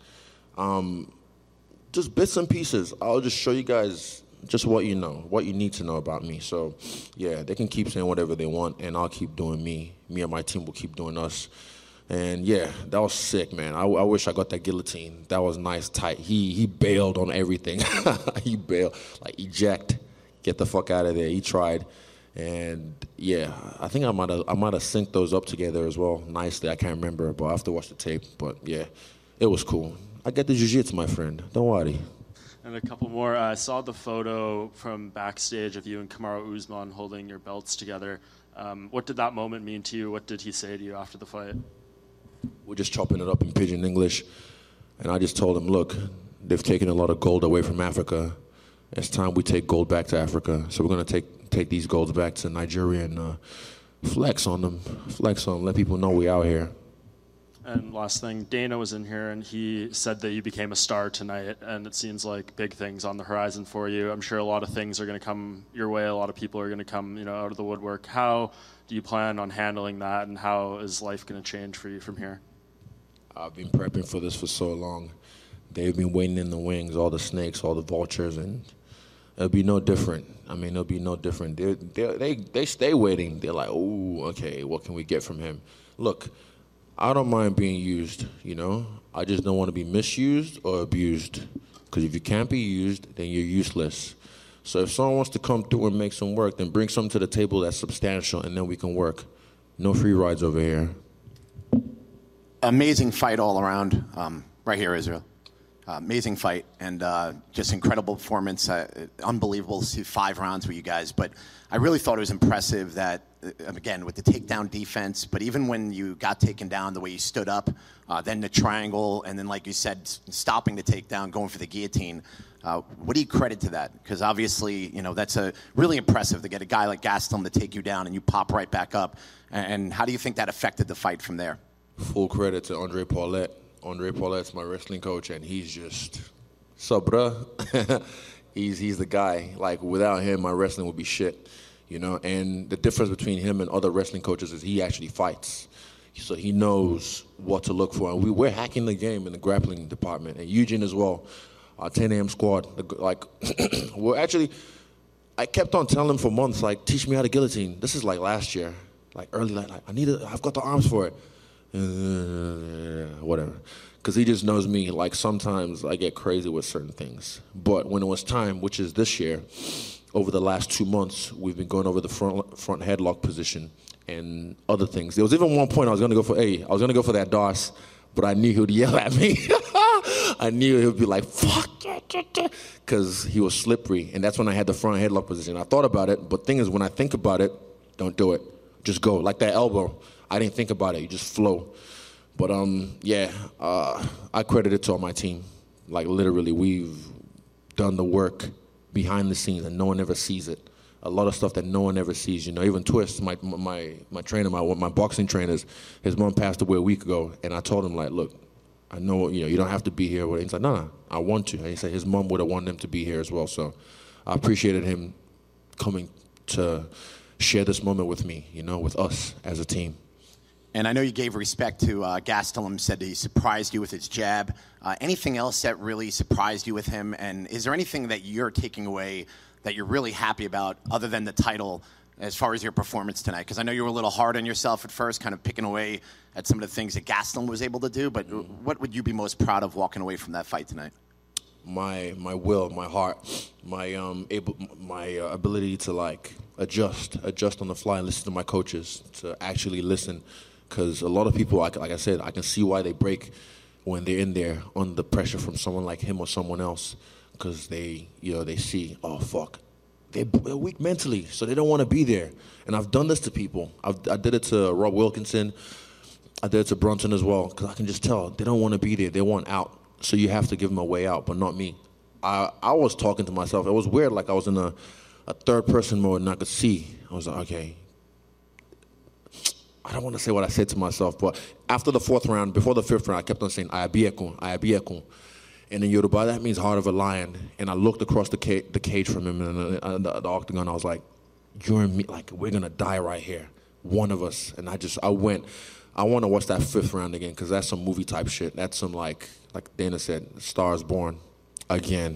Just bits and pieces. I'll just show you guys just what you know, what you need to know about me. So, yeah, they can keep saying whatever they want, and I'll keep doing me. Me and my team will keep doing us. And, yeah, that was sick, man. I wish I got that guillotine. That was nice, tight. He bailed on everything. He bailed. Like, eject. Get the fuck out of there. He tried. And, yeah, I think I might have synced those up together as well nicely. I can't remember, but I have to watch the tape. But, yeah, it was cool. I get the jiu-jitsu, my friend. Don't worry. And a couple more. I saw the photo from backstage of you and Kamaru Usman holding your belts together. What did that moment mean to you? What did he say to you after the fight? We're just chopping it up in pidgin English. And I just told him, look, they've taken a lot of gold away from Africa. It's time we take gold back to Africa. So we're going to take these golds back to Nigeria and flex on them, let people know we out here. And last thing, Dana was in here, and he said that you became a star tonight, and it seems like big things on the horizon for you. I'm sure a lot of things are going to come your way. A lot of people are going to come, out of the woodwork. How do you plan on handling that, and how is life going to change for you from here? I've been prepping for this for so long. They've been waiting in the wings, all the snakes, all the vultures, and it'll be no different. I mean, it'll be no different. They stay waiting. They're like, oh, okay, what can we get from him? Look, I don't mind being used, I just don't want to be misused or abused. Because if you can't be used, then you're useless. So if someone wants to come through and make some work, then bring something to the table that's substantial, and then we can work. No free rides over here. Amazing fight all around. Right here, Israel. Amazing fight and just incredible performance. Unbelievable to see 5 rounds with you guys. But I really thought it was impressive that, again, with the takedown defense, but even when you got taken down, the way you stood up, then the triangle, and then, like you said, stopping the takedown, going for the guillotine. What do you credit to that? Because obviously, that's really impressive to get a guy like Gastelum to take you down and you pop right back up. And how do you think that affected the fight from there? Full credit to Andre Paulette. Andre Paulette's my wrestling coach, and he's just, sup, bruh? He's the guy. Like, without him, my wrestling would be shit, you know? And the difference between him and other wrestling coaches is he actually fights. So he knows what to look for. And we're hacking the game in the grappling department. And Eugene as well, our 10 a.m. squad. Like, we're actually, I kept on telling him for months, like, teach me how to guillotine. This is like last year, like early, like I've got the arms for it. Whatever. Because he just knows me. Like, sometimes I get crazy with certain things. But when it was time, which is this year, over the last 2 months, we've been going over the front headlock position and other things. There was even one point I was going to go for that DOS, but I knew he would yell at me. I knew he would be like, fuck, because he was slippery. And that's when I had the front headlock position. I thought about it, but thing is, when I think about it, don't do it. Just go. Like that elbow. I didn't think about it. You just flow. But, I credit it to all my team. Like, literally, we've done the work behind the scenes, and no one ever sees it. A lot of stuff that no one ever sees, you know. Even Twist, my trainer, my boxing trainers, his mom passed away a week ago, and I told him, like, look, I know, you know, you don't have to be here. And he's like, no, I want to. And he said his mom would have wanted him to be here as well. So I appreciated him coming to share this moment with me, you know, with us as a team. And I know you gave respect to Gastelum, said that he surprised you with his jab. Anything else that really surprised you with him? And is there anything that you're taking away that you're really happy about other than the title as far as your performance tonight? Because I know you were a little hard on yourself at first, kind of picking away at some of the things that Gastelum was able to do. But what would you be most proud of walking away from that fight tonight? My will, my heart, my ability to, like, adjust on the fly and listen to my coaches, to actually listen. Because a lot of people, like I said, I can see why they break when they're in there under pressure from someone like him or someone else. Because they see, oh, fuck, they're weak mentally, so they don't want to be there. And I've done this to people. I did it to Rob Wilkinson. I did it to Brunson as well. Because I can just tell they don't want to be there. They want out. So you have to give them a way out, but not me. I was talking to myself. It was weird, like I was in a third-person mode, and I could see. I was like, okay. I don't want to say what I said to myself, but after the fourth round, before the fifth round, I kept on saying, Ayabiekun, Ayabiekun. And in Yoruba, that means heart of a lion. And I looked across the cage from him in the octagon. I was like, you and me, like, we're going to die right here. One of us. And I want to watch that fifth round again, because that's some movie type shit. That's some, like Dana said, Stars Born again.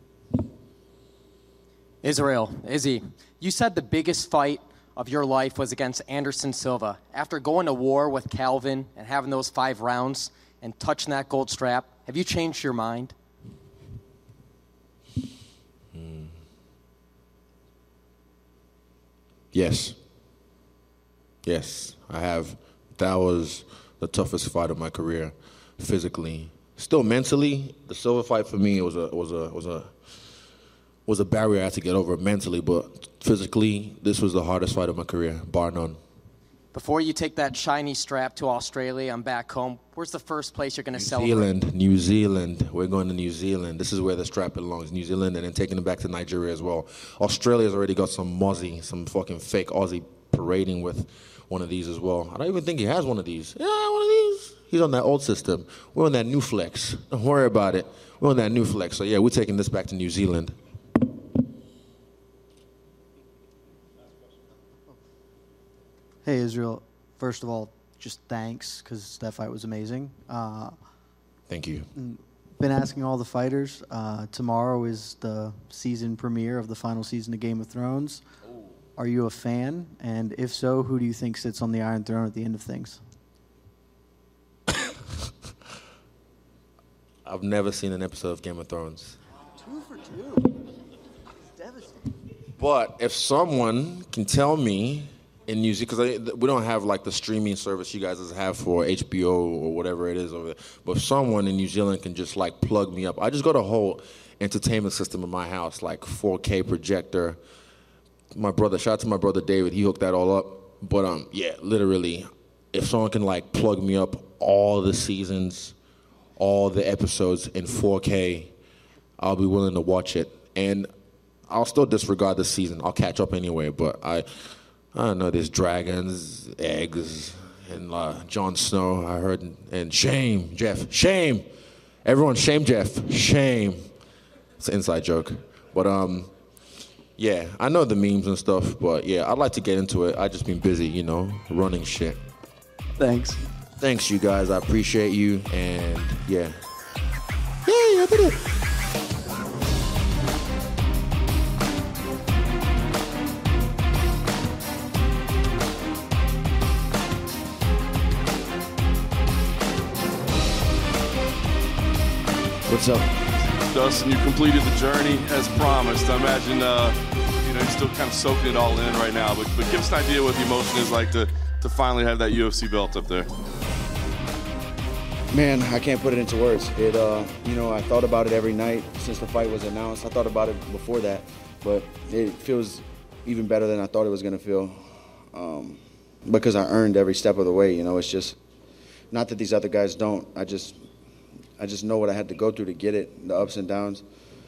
Israel, Izzy, you said the biggest fight of your life was against Anderson Silva. After going to war with Calvin and having those 5 rounds and touching that gold strap, have you changed your mind? Yes, I have. That was the toughest fight of my career, physically. Still mentally, the Silva fight for me was a barrier I had to get over mentally, but physically, this was the hardest fight of my career, bar none. Before you take that shiny strap to Australia and back home, where's the first place you're going to celebrate? New Zealand. We're going to New Zealand. This is where the strap belongs, New Zealand, and then taking it back to Nigeria as well. Australia's already got some fucking fake Aussie parading with one of these as well. I don't even think he has one of these. Yeah, one of these. He's on that old system. We're on that new flex. Don't worry about it. We're on that new flex. So, yeah, we're taking this back to New Zealand. Hey, Israel. First of all, just thanks, because that fight was amazing. Thank you. Been asking all the fighters. Tomorrow is the season premiere of the final season of Game of Thrones. Oh. Are you a fan? And if so, who do you think sits on the Iron Throne at the end of things? I've never seen an episode of Game of Thrones. 2 for 2. It's devastating. But if someone can tell me in New Zealand, because we don't have like the streaming service you guys have for HBO or whatever it is over there, but if someone in New Zealand can just like plug me up, I just got a whole entertainment system in my house, like 4K projector. Shout out to my brother David, he hooked that all up. But yeah, literally, if someone can like plug me up all the seasons, all the episodes in 4K, I'll be willing to watch it. And I'll still disregard this season. I'll catch up anyway, but I don't know, there's dragons, eggs, and Jon Snow, I heard, and shame, Jeff, shame. Everyone shame Jeff, shame. It's an inside joke. But yeah, I know the memes and stuff, but yeah, I'd like to get into it. I just been busy, you know, running shit. Thanks. Thanks, you guys. I appreciate you, and yeah. Yeah, I did it. What's up? Dustin, you completed the journey as promised. I imagine, you're still kind of soaking it all in right now, but give us an idea what the emotion is like to finally have that UFC belt up there. Man, I can't put it into words. I thought about it every night since the fight was announced. I thought about it before that, but it feels even better than I thought it was going to feel because I earned every step of the way. It's just not that these other guys don't. I just know what I had to go through to get it, the ups and downs.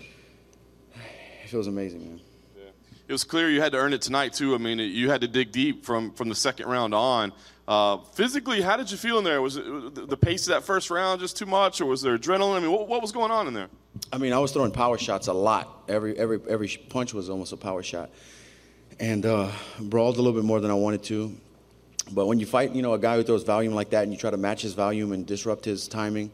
It feels amazing, man. Yeah. It was clear you had to earn it tonight, too. I mean, you had to dig deep from the second round on. Physically, how did you feel in there? Was it the pace of that first round just too much, or was there adrenaline? I mean, what was going on in there? I mean, I was throwing power shots a lot. Every punch was almost a power shot. And brawled a little bit more than I wanted to. But when you fight, a guy who throws volume like that and you try to match his volume and disrupt his timing,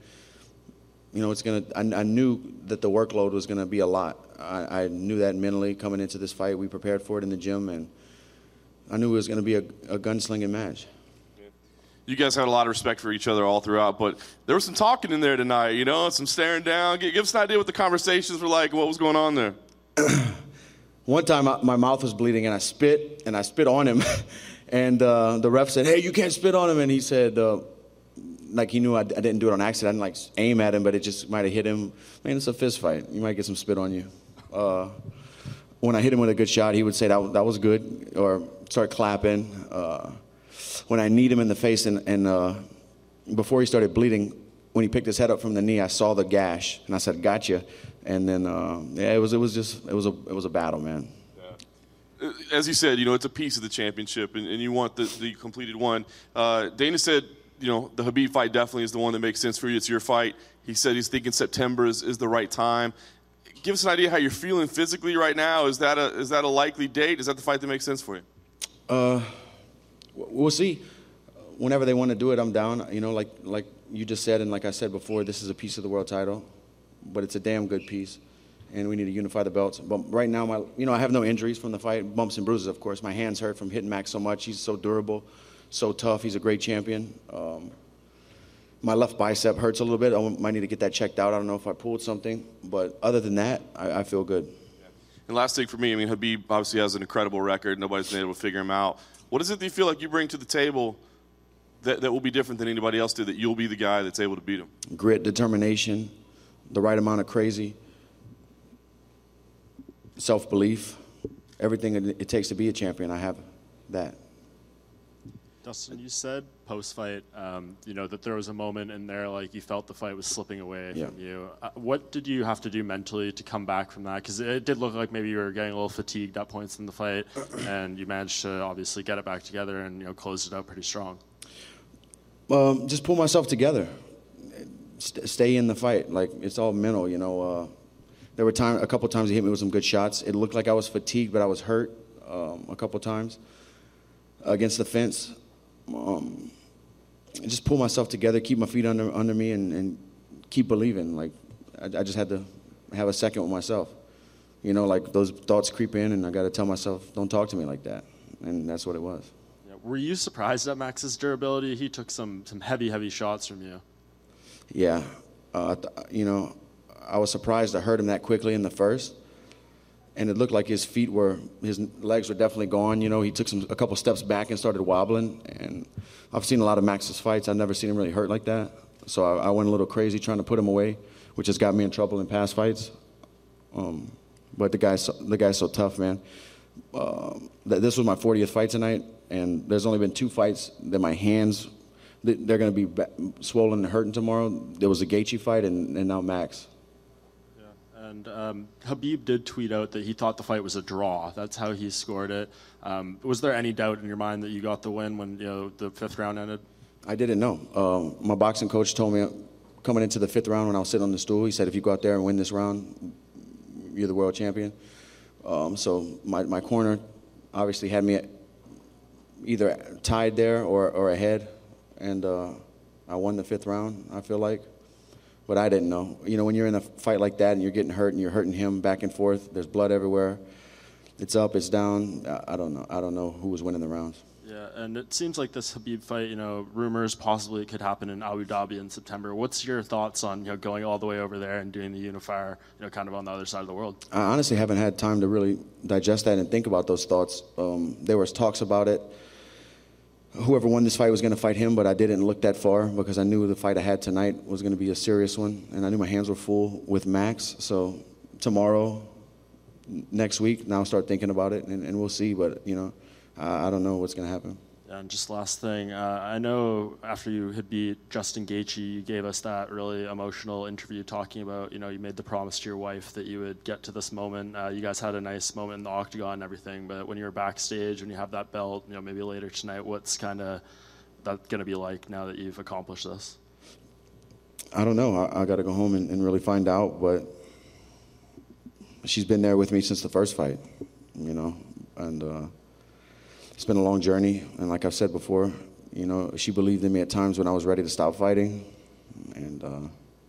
I knew that the workload was gonna be a lot. I knew that mentally coming into this fight. We prepared for it in the gym, and I knew it was gonna be a gunslinging match. You guys had a lot of respect for each other all throughout, but there was some talking in there tonight, some staring down. Give us an idea what the conversations were like, what was going on there. One time my mouth was bleeding, and I spit on him, and the ref said, "Hey, you can't spit on him," and he said, like he knew I didn't do it on accident. I didn't aim at him, but it just might have hit him. Man, it's a fist fight. You might get some spit on you. When I hit him with a good shot, he would say that was good, or start clapping. When I kneed him in the face, and before he started bleeding, when he picked his head up from the knee, I saw the gash, and I said, "Gotcha." And then it was a battle, man. Yeah. As you said, it's a piece of the championship, and you want the completed one. Dana said, the Khabib fight definitely is the one that makes sense for you. It's your fight. He said he's thinking September is the right time. Give us an idea how you're feeling physically right now. Is that a likely date? Is that the fight that makes sense for you? We'll see. Whenever they want to do it, I'm down. Like you just said, and like I said before, this is a piece of the world title, but it's a damn good piece, and we need to unify the belts. But right now, I have no injuries from the fight, bumps and bruises, of course. My hands hurt from hitting Max so much. He's so durable. So tough. He's a great champion. My left bicep hurts a little bit. I might need to get that checked out. I don't know if I pulled something. But other than that, I feel good. And last thing for me, Khabib obviously has an incredible record. Nobody's been able to figure him out. What is it that you feel like you bring to the table that will be different than anybody else did, that you'll be the guy that's able to beat him? Grit, determination, the right amount of crazy, self-belief, everything it takes to be a champion. I have that. Dustin, you said post-fight, that there was a moment in there like you felt the fight was slipping away from you. What did you have to do mentally to come back from that? Because it did look like maybe you were getting a little fatigued at points in the fight, and you managed to obviously get it back together and close it out pretty strong. Just pull myself together, stay in the fight. Like, it's all mental, There were a couple times he hit me with some good shots. It looked like I was fatigued, but I was hurt a couple times against the fence. Just pull myself together, keep my feet under me, and keep believing. Like, I just had to have a second with myself. Like those thoughts creep in, and I got to tell myself, don't talk to me like that. And that's what it was. Yeah. Were you surprised at Max's durability? He took some heavy shots from you. Yeah. I was surprised I hurt him that quickly in the first. And it looked like his legs were definitely gone. He took a couple steps back and started wobbling. And I've seen a lot of Max's fights. I've never seen him really hurt like that. So I went a little crazy trying to put him away, which has got me in trouble in past fights. But the guy's so tough, man. This was my 40th fight tonight, and there's only been 2 fights that my hands, they're going to be swollen and hurting tomorrow. There was a Gaethje fight, and now Max. And Khabib did tweet out that he thought the fight was a draw. That's how he scored it. Was there any doubt in your mind that you got the win when the 5th round ended? I didn't know. My boxing coach told me coming into the 5th round when I was sitting on the stool, he said, if you go out there and win this round, you're the world champion. So my corner obviously had me either tied there or ahead, and I won the 5th round, I feel like. But I didn't know. You know, when you're in a fight like that and you're getting hurt and you're hurting him back and forth, there's blood everywhere. It's up, it's down. I don't know. I don't know who was winning the rounds. Yeah, and it seems like this Khabib fight, you know, rumors possibly it could happen in Abu Dhabi in September. What's your thoughts on, you know, going all the way over there and doing the unifier, you know, kind of on the other side of the world? I honestly haven't had time to really digest that and think about those thoughts. There was talks about it. Whoever won this fight was going to fight him, but I didn't look that far because I knew the fight I had tonight was going to be a serious one, and I knew my hands were full with Max. So tomorrow, next week, now I'll start thinking about it, and we'll see. But, you know, I don't know what's going to happen. And just last thing, I know after you had beat Justin Gaethje, you gave us that really emotional interview talking about, you know, you made the promise to your wife that you would get to this moment. You guys had a nice moment in the octagon and everything, but when you were backstage, when you have that belt, you know, maybe later tonight, what's kind of that going to be like now that you've accomplished this? I don't know. I got to go home and really find out, but she's been there with me since the first fight, you know, and it's been a long journey, and like I've said before, you know, she believed in me at times when I was ready to stop fighting, and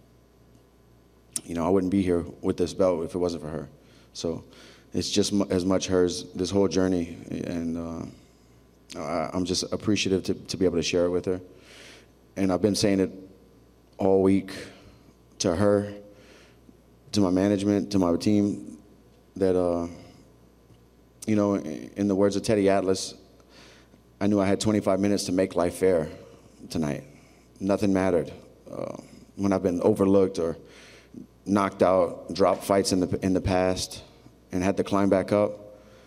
you know, I wouldn't be here with this belt if it wasn't for her. So it's just as much hers, this whole journey, and I'm just appreciative to be able to share it with her. And I've been saying it all week to her, to my management, to my team, that you know, in the words of Teddy Atlas, I knew I had 25 minutes to make life fair tonight. Nothing mattered. When I've been overlooked or knocked out, dropped fights in the past, and had to climb back up,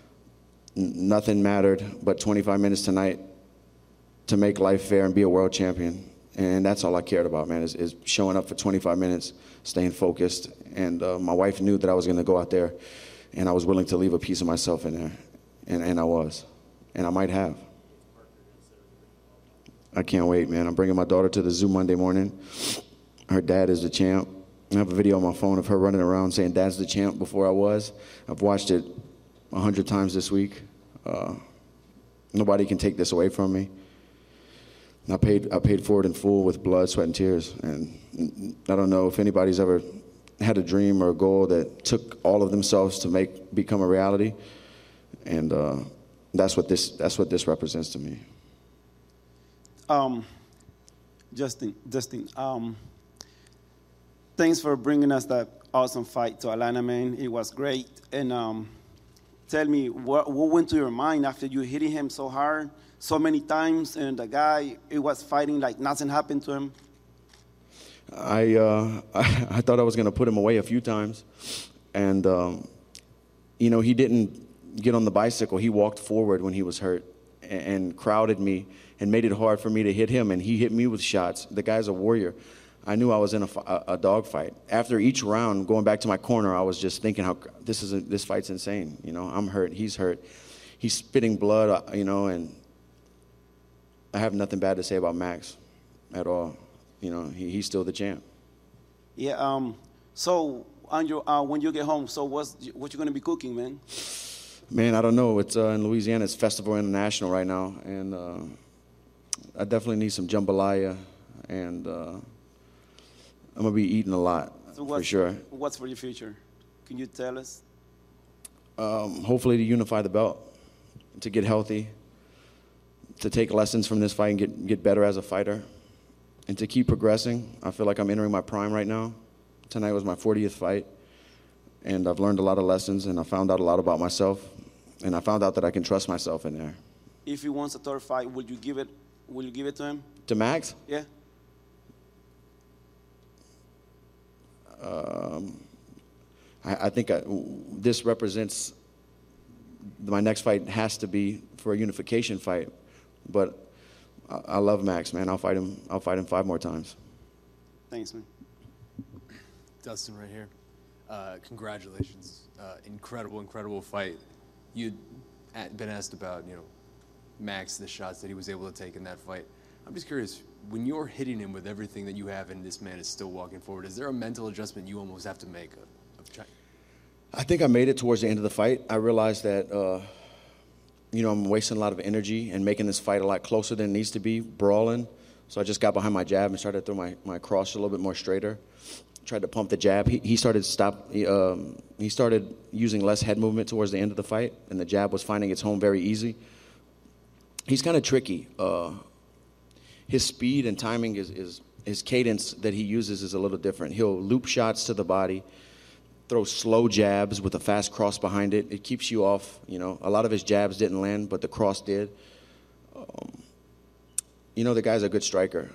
nothing mattered but 25 minutes tonight to make life fair and be a world champion. And that's all I cared about, man, is showing up for 25 minutes, staying focused. And my wife knew that I was going to go out there, and I was willing to leave a piece of myself in there. And I was. And I might have. I can't wait, man. I'm bringing my daughter to the zoo Monday morning. Her dad is the champ. I have a video on my phone of her running around saying, "Dad's the champ," before I was. I've watched it 100 times this week. Nobody can take this away from me. I paid for it in full with blood, sweat, and tears. And I don't know if anybody's ever had a dream or a goal that took all of themselves to become a reality. And that's what this represents to me. Justin, thanks for bringing us that awesome fight to Atlanta, man. It was great. And tell me, what went to your mind after you hitting him so hard, so many times, and the guy, it was fighting like nothing happened to him? I thought I was going to put him away a few times. And, you know, he didn't get on the bicycle. He walked forward when he was hurt and crowded me and made it hard for me to hit him. And he hit me with shots. The guy's a warrior. I knew I was in a dogfight. After each round, going back to my corner, I was just thinking how this fight's insane. You know, I'm hurt. He's hurt. He's spitting blood, you know, and I have nothing bad to say about Max at all. You know, he's still the champ. Yeah. So on your when you get home, so what you gonna be cooking, man? Man, I don't know. It's in Louisiana. It's Festival International right now, and I definitely need some jambalaya, and I'm gonna be eating a lot for sure. What's for your future? Can you tell us? Hopefully to unify the belt, to get healthy, to take lessons from this fight and get better as a fighter, and to keep progressing. I feel like I'm entering my prime right now. Tonight was my 40th fight, and I've learned a lot of lessons, and I found out a lot about myself, and I found out that I can trust myself in there. If he wants a third fight, will you give it to him? To Max? Yeah. I think this represents my next fight has to be for a unification fight, but I love Max, man. I'll fight him 5 more times. Thanks, man. Dustin, right here. Congratulations. Incredible fight. You'd been asked about, you know, Max, the shots that he was able to take in that fight. I'm just curious, when you're hitting him with everything that you have and this man is still walking forward, is there a mental adjustment you almost have to make? think I made it towards the end of the fight. I realized that, I'm wasting a lot of energy and making this fight a lot closer than it needs to be, brawling. So I just got behind my jab and started to throw my cross a little bit more straighter. Tried to pump the jab. He started using less head movement towards the end of the fight, and the jab was finding its home very easy. He's kind of tricky. His speed and timing his cadence that he uses is a little different. He'll loop shots to the body, throw slow jabs with a fast cross behind it. It keeps you off. A lot of his jabs didn't land, but the cross did. The guy's a good striker.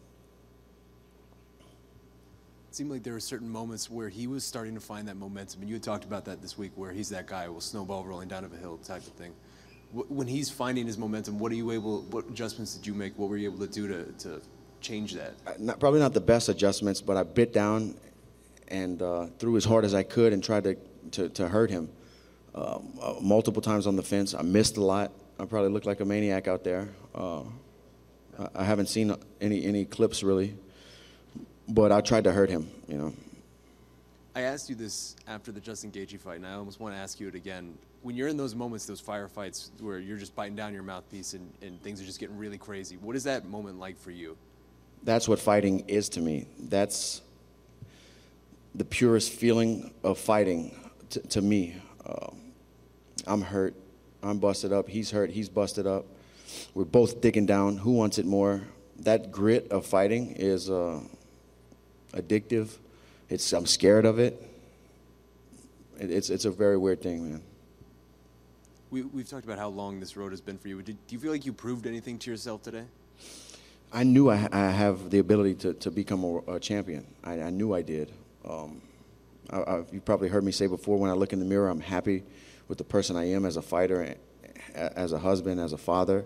It seemed like there were certain moments where he was starting to find that momentum, and you had talked about that this week, where he's that guy who will snowball rolling down a hill type of thing. When he's finding his momentum, what adjustments did you make? What were you able to do to change that? Probably not the best adjustments, but I bit down and threw as hard as I could and tried to hurt him. Multiple times on the fence. I missed a lot. I probably looked like a maniac out there. I haven't seen any clips really, but I tried to hurt him. I asked you this after the Justin Gaethje fight, and I almost want to ask you it again. When you're in those moments, those firefights where you're just biting down your mouthpiece and things are just getting really crazy, what is that moment like for you? That's what fighting is to me. That's the purest feeling of fighting to me. I'm hurt. I'm busted up. He's hurt. He's busted up. We're both digging down. Who wants it more? That grit of fighting is addictive. I'm scared of it. It's a very weird thing, man. We've talked about how long this road has been for you. Do you feel like you proved anything to yourself today? I knew I have the ability to become a champion. I knew I did. You probably heard me say before, when I look in the mirror, I'm happy with the person I am as a fighter, as a husband, as a father.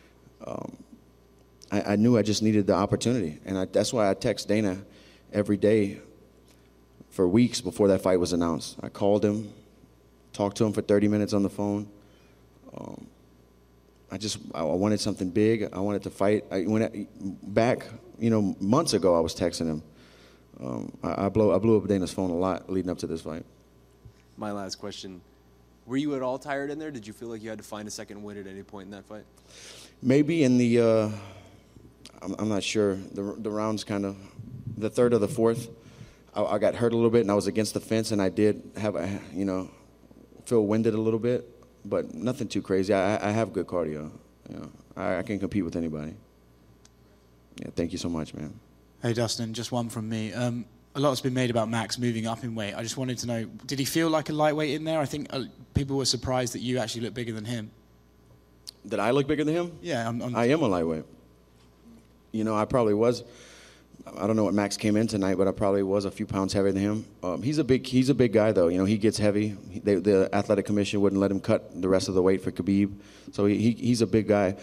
I knew I just needed the opportunity, and that's why I text Dana every day for weeks before that fight was announced. I called him, talked to him for 30 minutes on the phone. I wanted something big. I wanted to fight. Back months ago, I was texting him. I blew up Dana's phone a lot leading up to this fight. My last question. Were you at all tired in there? Did you feel like you had to find a second win at any point in that fight? Maybe in the, I'm not sure, the rounds kind of, the third or the fourth, I got hurt a little bit and I was against the fence and I did have, feel winded a little bit, but nothing too crazy. I have good cardio. I can compete with anybody. Yeah, thank you so much, man. Hey, Dustin, just one from me. A lot's been made about Max moving up in weight. I just wanted to know, did he feel like a lightweight in there? I think people were surprised that you actually look bigger than him. Did I look bigger than him? Yeah. I am a lightweight. I probably was. I don't know what Max came in tonight, but I probably was a few pounds heavier than him. He's a big guy, though. He gets heavy. The athletic commission wouldn't let him cut the rest of the weight for Khabib. So he's a big guy.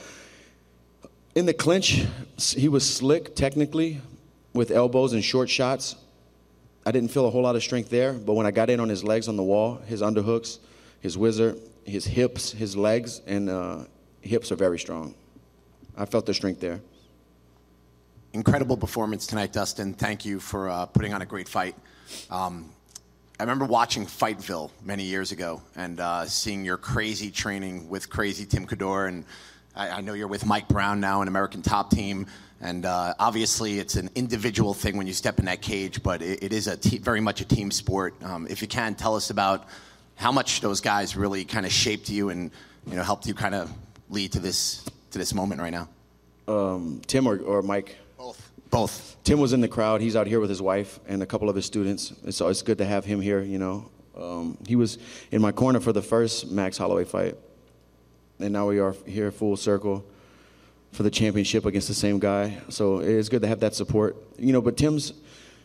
In the clinch, he was slick technically with elbows and short shots. I didn't feel a whole lot of strength there, but when I got in on his legs on the wall, his underhooks, his whizzer, his hips, his legs, and hips are very strong. I felt the strength there. Incredible performance tonight, Dustin. Thank you for putting on a great fight. I remember watching Fightville many years ago and seeing your crazy training with crazy Tim Kaddour, and I know you're with Mike Brown now, an American Top Team. And obviously, it's an individual thing when you step in that cage, but it is very much a team sport. If you can, tell us about how much those guys really kind of shaped you and helped you kind of lead to this moment right now. Tim or Mike? Both. Tim was in the crowd. He's out here with his wife and a couple of his students. So it's good to have him here. He was in my corner for the first Max Holloway fight, and now we are here full circle for the championship against the same guy. So it's good to have that support. But Tim's,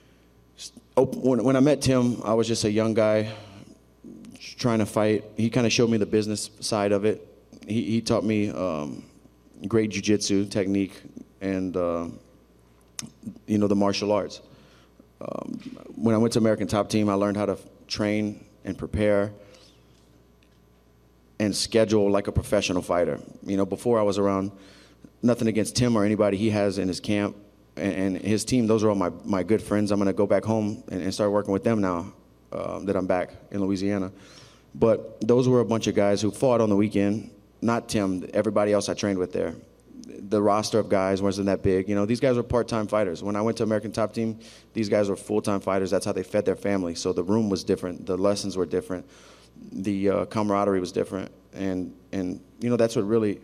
when I met Tim, I was just a young guy trying to fight. He kind of showed me the business side of it. He taught me great jiu-jitsu technique and, the martial arts. When I went to American Top Team, I learned how to train and prepare and schedule like a professional fighter. Before I was around, nothing against Tim or anybody he has in his camp and his team. Those are all my good friends. I'm going to go back home and start working with them now. that I'm back in Louisiana. But those were a bunch of guys who fought on the weekend. Not Tim, everybody else I trained with there. The roster of guys wasn't that big. These guys were part-time fighters. When I went to American Top Team, these guys were full-time fighters. That's how they fed their family. So the room was different. The lessons were different. The camaraderie was different. And that's what really,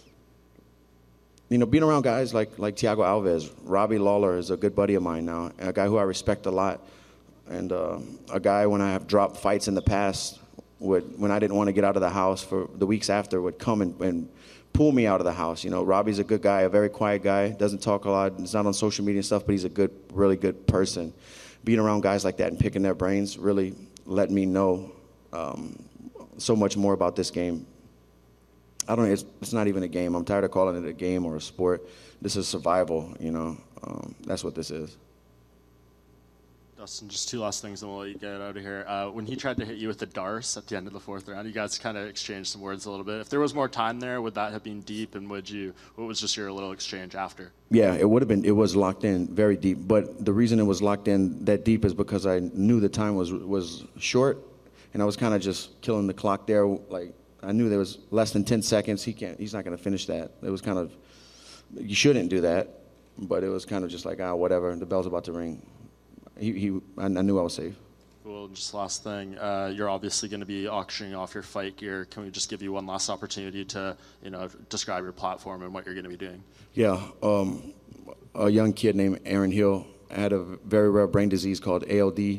being around guys like Thiago Alves, Robbie Lawler is a good buddy of mine now, a guy who I respect a lot. And a guy, when I have dropped fights in the past, when I didn't want to get out of the house for the weeks after, would come and pull me out of the house. Robbie's a good guy, a very quiet guy, doesn't talk a lot, he's not on social media and stuff, but he's a good, really good person. Being around guys like that and picking their brains really let me know so much more about this game. It's not even a game. I'm tired of calling it a game or a sport. This is survival, that's what this is. Dustin, just two last things and we'll let you get out of here. When he tried to hit you with the Darce at the end of the fourth round, you guys kind of exchanged some words a little bit. If there was more time there, would that have been deep, and what was just your little exchange after? Yeah, it would have been. It was locked in very deep, but the reason it was locked in that deep is because I knew the time was short, and I was kind of just killing the clock there. Like, I knew there was less than 10 seconds. He's not going to finish that. It was kind of, you shouldn't do that, but it was kind of just like, whatever, the bell's about to ring. I knew I was safe. Cool. Just last thing, you're obviously going to be auctioning off your fight gear. Can we just give you one last opportunity to, describe your platform and what you're going to be doing? Yeah, a young kid named Aaron Hill had a very rare brain disease called ALD,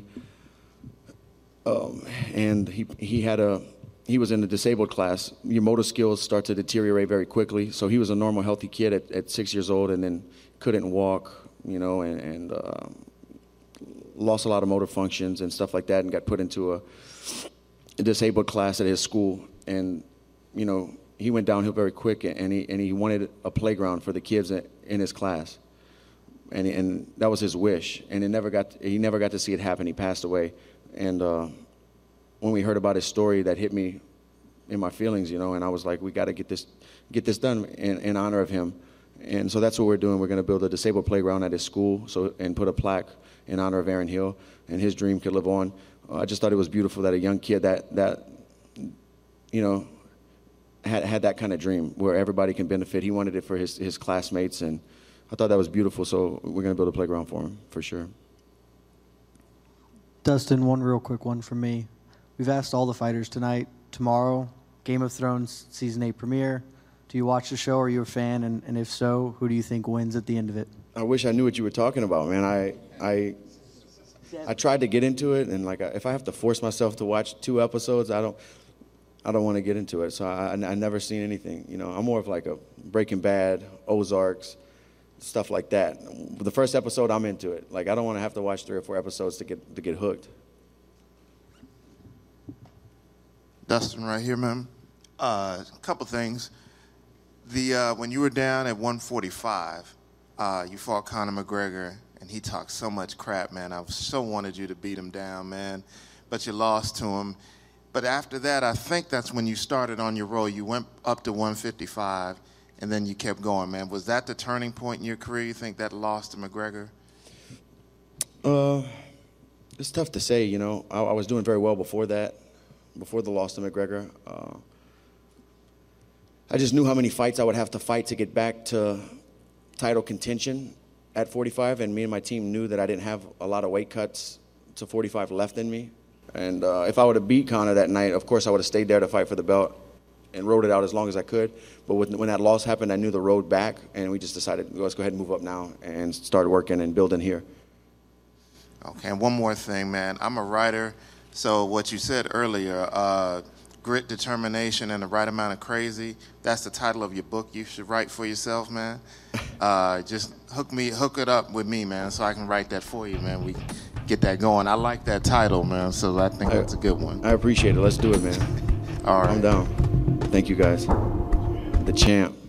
and he was in the disabled class. Your motor skills start to deteriorate very quickly. So he was a normal, healthy kid at 6 years old, and then couldn't walk, and lost a lot of motor functions and stuff like that, and got put into a disabled class at his school. And he went downhill very quick, and he wanted a playground for the kids in his class, and that was his wish. And he never got to see it happen. He passed away. And when we heard about his story, that hit me in my feelings, and I was like, we got to get this done in honor of him. And so that's what we're doing. We're going to build a disabled playground at his school, and put a plaque in honor of Aaron Hill, and his dream could live on. I just thought it was beautiful that a young kid that had that kind of dream where everybody can benefit. He wanted it for his classmates, and I thought that was beautiful. So we're going to build a playground for him, for sure. Dustin, one real quick one from me. We've asked all the fighters tonight, tomorrow, Game of Thrones Season 8 premiere. Do you watch the show? Are you a fan? And if so, who do you think wins at the end of it? I wish I knew what you were talking about, man. I tried to get into it, and if I have to force myself to watch 2 episodes, I don't want to get into it. So I never seen anything. I'm more of like a Breaking Bad, Ozarks, stuff like that. The first episode, I'm into it. I don't want to have to watch 3 or 4 episodes to get hooked. Dustin, right here, man. A couple things. When you were down at 145, you fought Conor McGregor, and he talked so much crap, man. I so wanted you to beat him down, man, but you lost to him. But after that, I think that's when you started on your roll. You went up to 155, and then you kept going, man. Was that the turning point in your career? You think that loss to McGregor? It's tough to say, I was doing very well before that, before the loss to McGregor. I just knew how many fights I would have to fight to get back to title contention at 45, and me and my team knew that I didn't have a lot of weight cuts to 45 left in me. And if I would have beat Conor that night, of course I would have stayed there to fight for the belt and rode it out as long as I could. But when that loss happened, I knew the road back, and we just decided, let's go ahead and move up now and start working and building here. Okay, and one more thing, man. I'm a writer, so what you said earlier, Grit, Determination, and the Right Amount of Crazy, that's the title of your book you should write for yourself, man. Just hook it up with me, man, so I can write that for you, man. We get that going. I like that title, man, so I think that's a good one. I appreciate it. Let's do it, man. All right. I'm down. Thank you, guys. The champ.